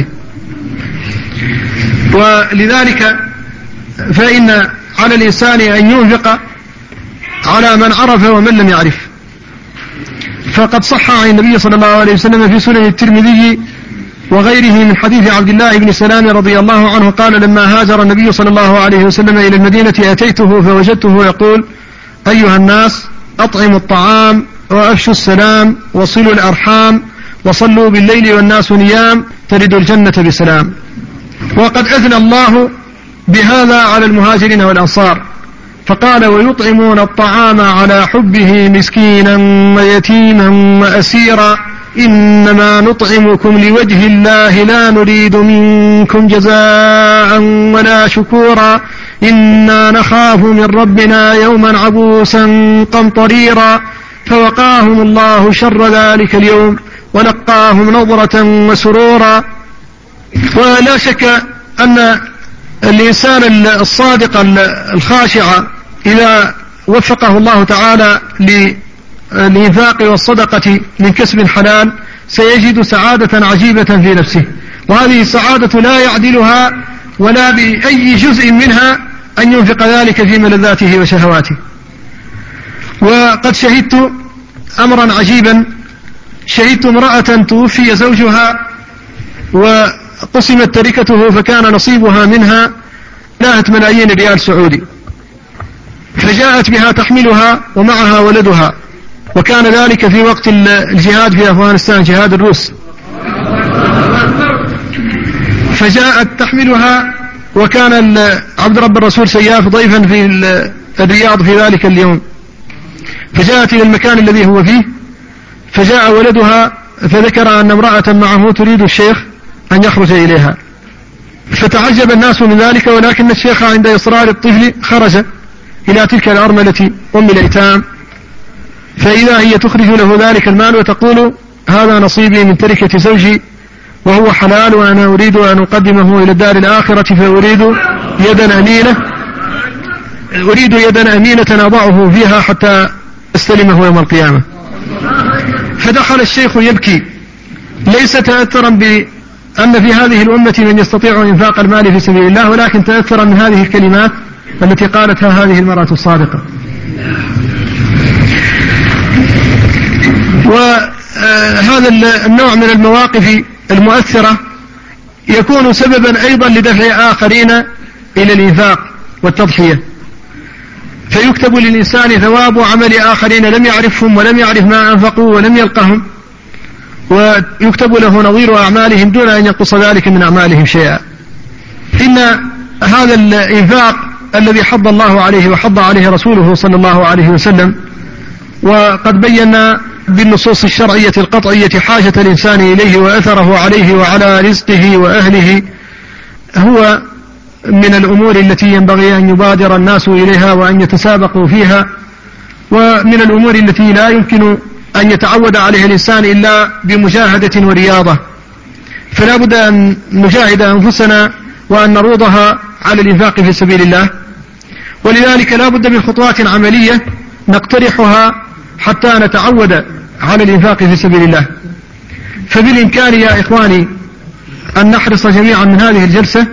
ولذلك فإن على الإنسان أن ينفق على من عرف ومن لم يعرف. فقد صح عن النبي صلى الله عليه وسلم في سنن الترمذي وغيره من حديث عبد الله بن سلام رضي الله عنه قال لما هاجر النبي صلى الله عليه وسلم إلى المدينة أتيته فوجدته يقول أيها الناس أطعموا الطعام وأفشوا السلام وصلوا الأرحام وصلوا بالليل والناس نيام تردوا الجنة بسلام. وقد أثنى الله بهذا على المهاجرين والأنصار فقال ويطعمون الطعام على حبه مسكينا ويتيما وأسيرا إنما نطعمكم لوجه الله لا نريد منكم جزاء ولا شكورا إنا نخاف من ربنا يوما عبوسا قمطريرا فوقاهم الله شر ذلك اليوم ولقاهم نظرة وسرورا. ولا شك أن الإنسان الصادق الخاشع إذا وفقه الله تعالى للإنفاق والصدقة من كسب حلال سيجد سعادة عجيبة في نفسه، وهذه السعادة لا يعدلها ولا بأي جزء منها أن ينفق ذلك في ملذاته وشهواته. وقد شهدت أمرا عجيبا، شهدت امرأة توفي زوجها وقسمت تركته فكان نصيبها منها ثلاثة ملايين ريال سعودي، فجاءت بها تحملها ومعها ولدها، وكان ذلك في وقت الجهاد في أفغانستان، جهاد الروس، فجاءت تحملها وكان عبد رب الرسول سياف ضيفا في الرياض في ذلك اليوم، فجاءت إلى المكان الذي هو فيه، فجاء ولدها فذكر أن امرأة معه تريد الشيخ أن يخرج إليها، فتعجب الناس من ذلك، ولكن الشيخ عند إصرار الطفل خرج إلى تلك الأرملة أم الأيتام، فإذا هي تخرج له ذلك المال وتقول هذا نصيبي من تركة زوجي وهو حلال وأنا أريد أن أقدمه إلى الدار الآخرة، فأريد يدا أمينة أريد يدا أمينة أضعه فيها حتى أستلمه يوم القيامة. فدخل الشيخ يبكي، ليس تأثرا بأن في هذه الأمة من يستطيع إنفاق المال في سبيل الله، ولكن تأثرا من هذه الكلمات التي قالتها هذه المرأة الصادقة. وهذا النوع من المواقف المؤثرة يكون سببا أيضا لدفع آخرين إلى الإنفاق والتضحية، فيكتب للإنسان ثواب عمل آخرين لم يعرفهم ولم يعرف ما أنفقوا ولم يلقهم، ويكتب له نظير أعمالهم دون أن ينقص ذلك من أعمالهم شيئا. إن هذا الإنفاق الذي حض الله عليه وحض عليه رسوله صلى الله عليه وسلم، وقد بينا بالنصوص الشرعية القطعية حاجة الإنسان إليه وأثره عليه وعلى رزقه وأهله، هو من الأمور التي ينبغي أن يبادر الناس إليها وأن يتسابقوا فيها، ومن الأمور التي لا يمكن أن يتعود عليها الإنسان إلا بمجاهدة ورياضة، فلا بد أن نجاهد أنفسنا وأن نروضها على الإنفاق في سبيل الله، ولذلك لا بد من خطوات عملية نقترحها حتى نتعود على الإنفاق في سبيل الله. فبالإمكان يا إخواني أن نحرص جميعا من هذه الجلسة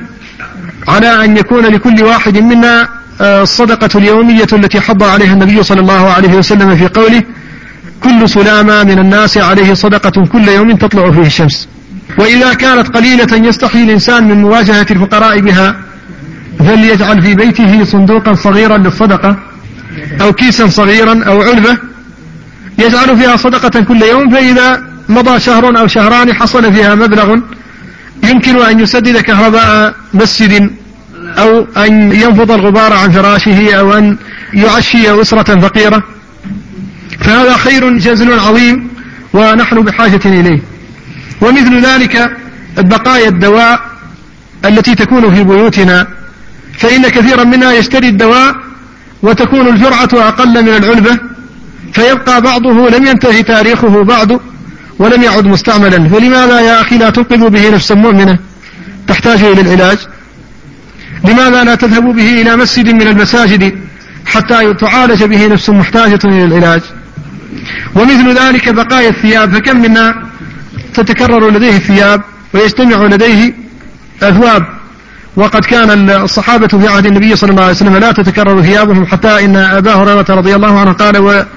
على أن يكون لكل واحد منا الصدقة اليومية التي حض عليها النبي صلى الله عليه وسلم في قوله كل سلامة من الناس عليه صدقة كل يوم تطلع فيه الشمس. وإذا كانت قليلة يستحي الإنسان من مواجهة الفقراء بها فليجعل في بيته صندوقا صغيرا للصدقة أو كيسا صغيرا أو علبة يجعل فيها صدقة كل يوم، فإذا مضى شهر أو شهران حصل فيها مبلغ يمكن أن يسدد كهرباء مسجد أو أن ينفض الغبار عن فراشه أو أن يعشي أسرة فقيرة، فهذا خير جزل عظيم ونحن بحاجة إليه. ومثل ذلك بقايا الدواء التي تكون في بيوتنا، فإن كثيرا منها يشتري الدواء وتكون الجرعة أقل من العلبة، فيبقى بعضه لم ينتهي تاريخه بعد ولم يعد مستعملا، فلماذا يا أخي لا تنقذ به نفسا مؤمنة تحتاج إلى العلاج؟ لماذا لا تذهب به إلى مسجد من المساجد حتى تعالج به نفس محتاجة إلى العلاج؟ ومثل ذلك بقايا الثياب، فكم منا تتكرر لديه الثياب ويجتمع لديه أثواب، وقد كان الصحابة في عهد النبي صلى الله عليه وسلم لا تتكرر ثيابهم، حتى إن أبا هريرة رضي الله عنه قال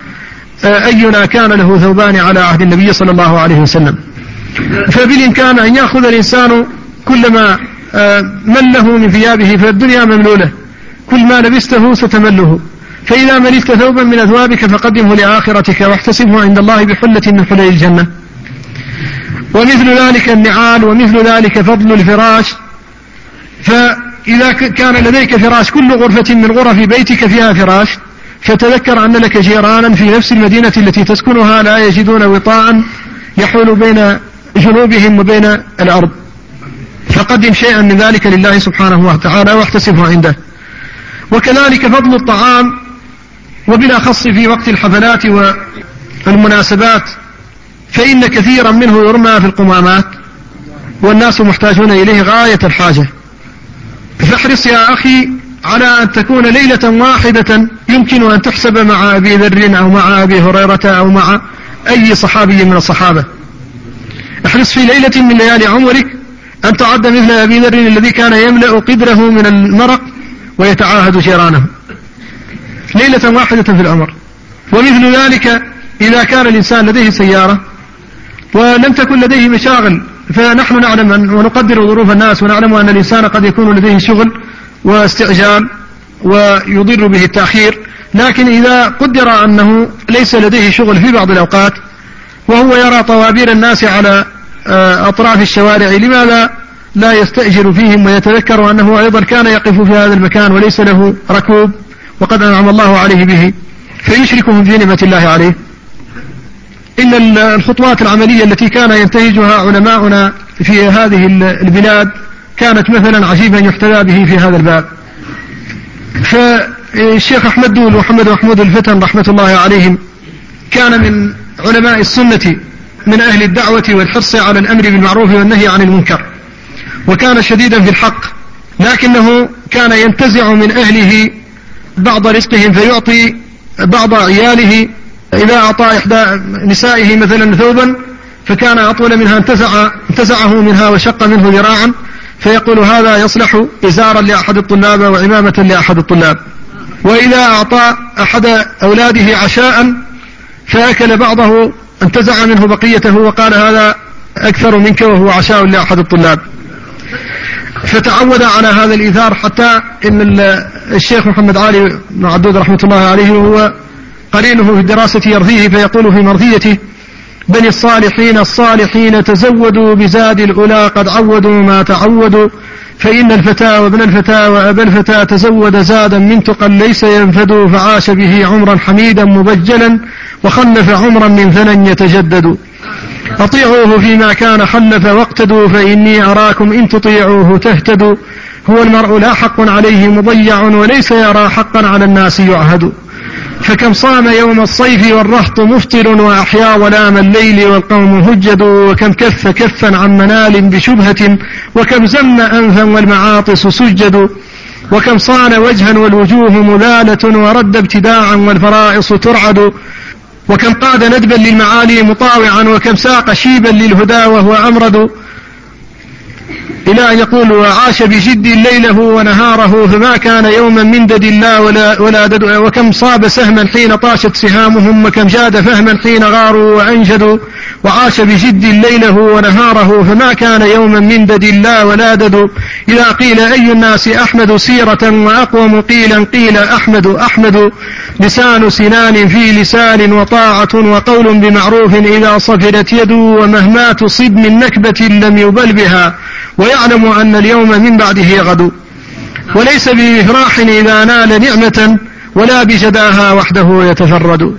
وأينا كان له ثوبان على عهد النبي صلى الله عليه وسلم. فبالإمكان أن يأخذ الإنسان كل ما مله من ثيابه، فالدنيا مملولة، كل ما لبسته ستمله، فإذا مللت ثوبا من أثوابك فقدمه لآخرتك واحتسبه عند الله بحلة من حلي الجنة. ومثل ذلك النعال، ومثل ذلك فضل الفراش. فإذا كان لديك فراش كل غرفة من غرف بيتك فيها فراش، فتذكر أن لك جيرانا في نفس المدينة التي تسكنها لا يجدون وطاء يحول بين جنوبهم وبين الأرض، فقدم شيئا من ذلك لله سبحانه وتعالى واحتسبه عنده. وكذلك فضل الطعام، وبالأخص في وقت الحفلات والمناسبات، فإن كثيرا منه يرمى في القمامات والناس محتاجون إليه غاية الحاجة. فاحرص يا أخي على أن تكون ليلة واحدة يمكن أن تحسب مع أبي ذر أو مع أبي هريرة أو مع أي صحابي من الصحابة. احرص في ليلة من ليالي عمرك أن تعد مثل أبي ذر الذي كان يملأ قدره من المرق ويتعاهد جيرانه، ليلة واحدة في العمر. ومثل ذلك إذا كان الإنسان لديه سيارة ولم تكن لديه مشاغل، فنحن نعلم ونقدر ظروف الناس ونعلم أن الإنسان قد يكون لديه شغل واستعجال ويضر به التأخير، لكن إذا قدر أنه ليس لديه شغل في بعض الأوقات وهو يرى طوابير الناس على أطراف الشوارع، لماذا لا يستأجر فيهم ويتذكر أنه أيضا كان يقف في هذا المكان وليس له ركوب وقد أنعم الله عليه به، فيشركهم في نعمة الله عليه. إن الخطوات العملية التي كان ينتهجها علماؤنا في هذه البلاد كانت مثلا عجيبا يحتذى به في هذا الباب. فالشيخ أحمد دول ومحمد محمود الفتن رحمة الله عليهم كان من علماء السنة، من أهل الدعوة والحرص على الأمر بالمعروف والنهي عن المنكر، وكان شديدا في الحق، لكنه كان ينتزع من أهله بعض رزقهم فيعطي بعض عياله. إذا أعطى إحدى نسائه مثلا ثوبا فكان أطول منها انتزع انتزعه منها وشق منه ذراعا، فيقول هذا يصلح إزارا لأحد الطلاب وعمامة لأحد الطلاب. وإذا أعطى أحد أولاده عشاء فأكل بعضه انتزع منه بقيته وقال هذا أكثر منك وهو عشاء لأحد الطلاب. فتعود على هذا الإيثار، حتى إن الشيخ محمد علي بن عدود رحمة الله عليه وهو قرينه في الدراسة يرضيه فيقول في مرضيته: بني الصالحين الصالحين تزودوا بزاد الأولى قد عودوا ما تعودوا، فإن الفتى وابن الفتى وأبا الفتى تزود زادا من تقى ليس ينفد، فعاش به عمرا حميدا مبجلا وخلف عمرا من ثنى يتجدد. أطيعوه فيما كان خلف واقتدوا، فإني أراكم إن تطيعوه تهتدوا. هو المرء لا حق عليه مضيع وليس يرى حقا على الناس يعهد. فكم صام يوم الصيف والرهط مفطر، وأحيا ظلام الليل والقوم هجد. وكم كف كفا عن منال بشبهة، وكم زم أنفا والمعاطس سجد. وكم صان وجها والوجوه مذالة، ورد ابتداعا والفرائص ترعد. وكم قاد ندبا للمعالي مطاوعا، وكم ساق شيبا للهدى وهو أمرد. إلى أن يقول: وعاش بجد ليله ونهاره، فما كان يوما من دد الله ولا, ولا دد. وكم صاب سهما حين طاشت سهامهم، وكم جاد فهما حين غاروا وأنجدوا. وعاش بجد ليله ونهاره، فما كان يوما من دد الله ولا دد. إذا قيل أي الناس أحمد سيرة وأقوم قيلا قيل أحمد أحمد. لسان سنان في لسان، وطاعة وقول بمعروف إذا صفرت يد. ومهما تصب من نكبة لم يبل بها، ويعلم أن اليوم من بعده غد. وليس بمفراح إذا نال نعمة، ولا بجداها وحده يتفرد.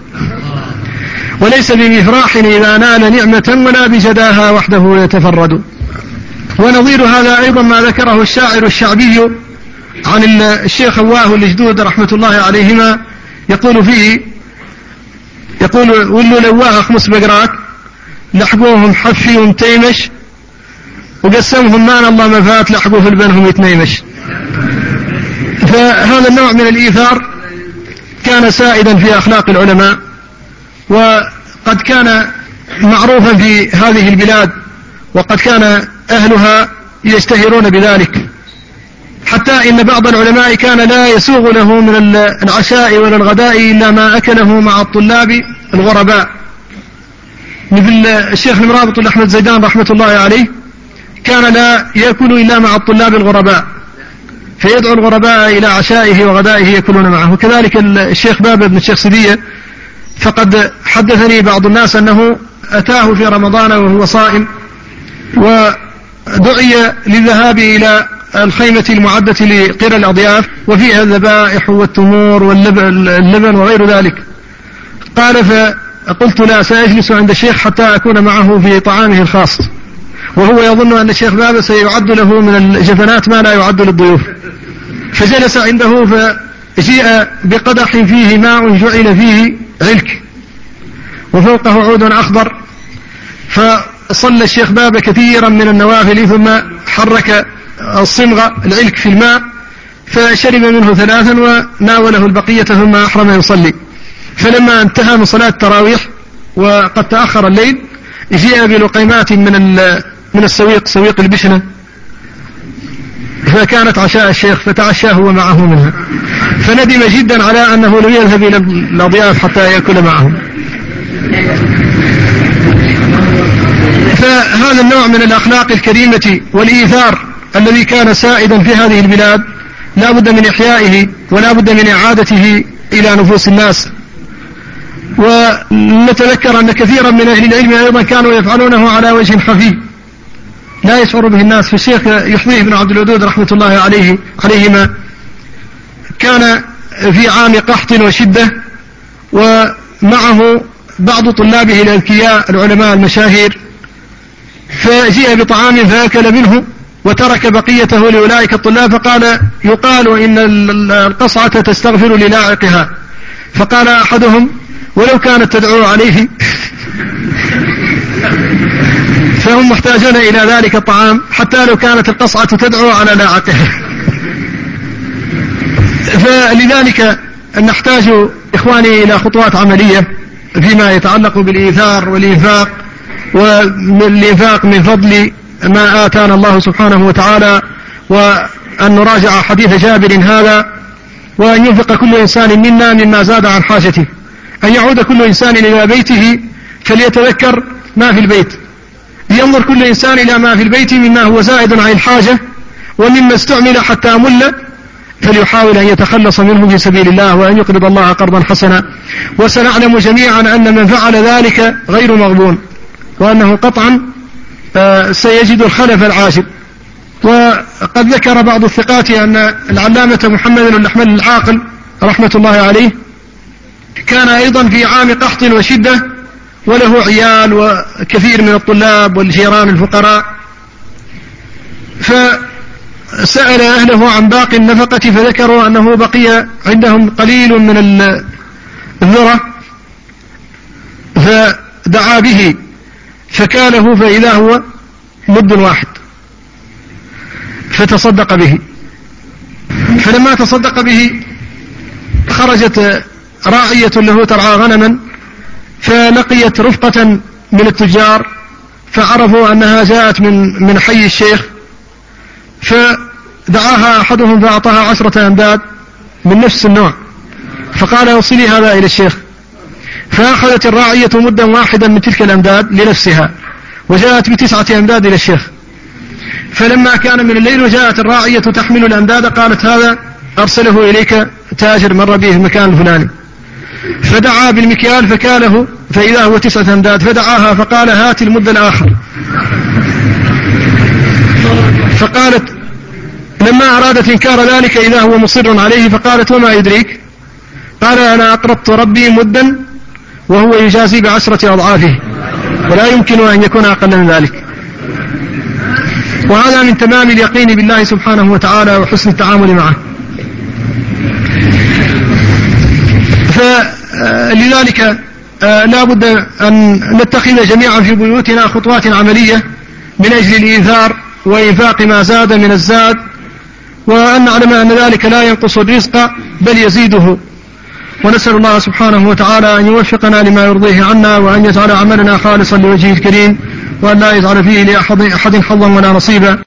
وليس بمفراح إذا نال نعمة، ولا بجداها وحده يتفرد. ونظير هذا أيضا ما ذكره الشاعر الشعبي عن الشيخ هواه الجدود رحمة الله عليهما، يقول فيه: يقول: ولو لواه خمس بقرات لحقوهم حفي ومتيمش، وقسمهم مان الله مفات لحقوا في البنهم يتنيمش. فهذا النوع من الإيثار كان سائدا في أخلاق العلماء، وقد كان معروفا في هذه البلاد، وقد كان أهلها يشتهرون بذلك، حتى إن بعض العلماء كان لا يسوغ له من العشاء ولا الغداء إلا ما أكله مع الطلاب الغرباء، مثل الشيخ المرابط الأحمد زيدان رحمة الله عليه كان لا يأكل إلا مع الطلاب الغرباء، فيدعو الغرباء إلى عشائه وغدائه يأكلون معه. وكذلك الشيخ بابا بن الشيخ سدية، فقد حدثني بعض الناس أنه أتاه في رمضان وهو صائم ودعي للذهاب إلى الخيمة المعدة لقرى الأضياف وفيها الذبائح والتمور واللبن وغير ذلك. قال فقلت لا، سأجلس عند الشيخ حتى أكون معه في طعامه الخاص، وهو يظن أن الشيخ بابا سيعد له من الجفنات ما لا يعد للضيوف. فجلس عنده فجيء بقدح فيه ماء جعل فيه علك وفوقه عود أخضر، فصلى الشيخ بابا كثيرا من النوافل ثم حرك الصمغ العلك في الماء فشرب منه ثلاثا وناوله البقية ثم أحرم يصلي. فلما انتهى من صلاة التراويح وقد تأخر الليل جاء بلقيمات من من السويق، سويق البشنة، فكانت عشاء الشيخ فتعشى هو معه منها، فندم جدا على أنه لم يذهب إلى الأضياف حتى يأكل معهم. فهذا النوع من الأخلاق الكريمة والإيثار الذي كان سائدا في هذه البلاد لا بد من إحيائه ولا بد من إعادته إلى نفوس الناس. ونتذكر أن كثيرا من أهل العلم أيضا كانوا يفعلونه على وجه خفي لا يشعر به الناس. فالشيخ يحيى بن عبد الودود رحمة الله عليه عليهما كان في عام قحط وشدة ومعه بعض طلابه الأذكياء العلماء المشاهير، فجاء بطعام فأكل منه وترك بقيته لأولئك الطلاب، فقال يقال إن القصعة تستغفر للاعقها، فقال أحدهم ولو كانت تدعو عليه فهم محتاجون إلى ذلك الطعام حتى لو كانت القصعة تدعو على لاعقها. فلذلك نحتاج إخواني إلى خطوات عملية فيما يتعلق بالإيثار والإنفاق، والإنفاق من فضل ما آتانا الله سبحانه وتعالى، وأن نراجع حديث جابر هذا، وأن ينفق كل إنسان منا مما زاد عن حاجته، أن يعود كل إنسان إلى بيته فليتذكر ما في البيت، لينظر كل إنسان إلى ما في البيت مما هو زائد عن الحاجة ومما استعمل حتى مل، فليحاول أن يتخلص منه في سبيل الله وأن يقرض الله قرضا حسنا. وسنعلم جميعا أن من فعل ذلك غير مغبون، وأنه قطعا سيجد الخلف العاجل. وقد ذكر بعض الثقات أن العلامة محمد الأحمد العاقل رحمة الله عليه كان أيضا في عام قحط وشدة وله عيال وكثير من الطلاب والجيران الفقراء، فسأل أهله عن باقي النفقة فذكروا أنه بقي عندهم قليل من الذرة، فدعا به فكاله فإذا هو مد واحد فتصدق به. فلما تصدق به خرجت راعية له ترعى غنما فلقيت رفقة من التجار فعرفوا أنها جاءت من من حي الشيخ، فدعاها أحدهم فأعطاها عشرة أمداد من نفس النوع، فقال اوصلي هذا إلى الشيخ. فأخذت الراعية مدا واحدا من تلك الأمداد لنفسها وجاءت بتسعة أمداد إلى الشيخ. فلما كان من الليل وجاءت الراعية تحمل الأمداد قالت هذا أرسله إليك تاجر مر به المكان الفلاني، فدعا بالمكيال فكاله فإذا هو تسعة أمداد، فدعاها فقال هات المد الآخر، فقالت لما أرادت إنكار ذلك إذا هو مصر عليه، فقالت وما يدريك؟ قال أنا أقرضت ربي مدا وهو يجازي بعشرة أضعافه ولا يمكن أن يكون أقل من ذلك. وهذا من تمام اليقين بالله سبحانه وتعالى وحسن التعامل معه. فلذلك لا بد أن نتخذ جميعا في بيوتنا خطوات عملية من أجل الإيثار وإنفاق ما زاد من الزاد، وأن نعلم أن ذلك لا ينقص الرزق بل يزيده. ونسأل الله سبحانه وتعالى أن يوفقنا لما يرضيه عنا، وأن يجعل عملنا خالصا لوجهه الكريم، وأن لا يجعل فيه لأحد حظا ولا نصيبا.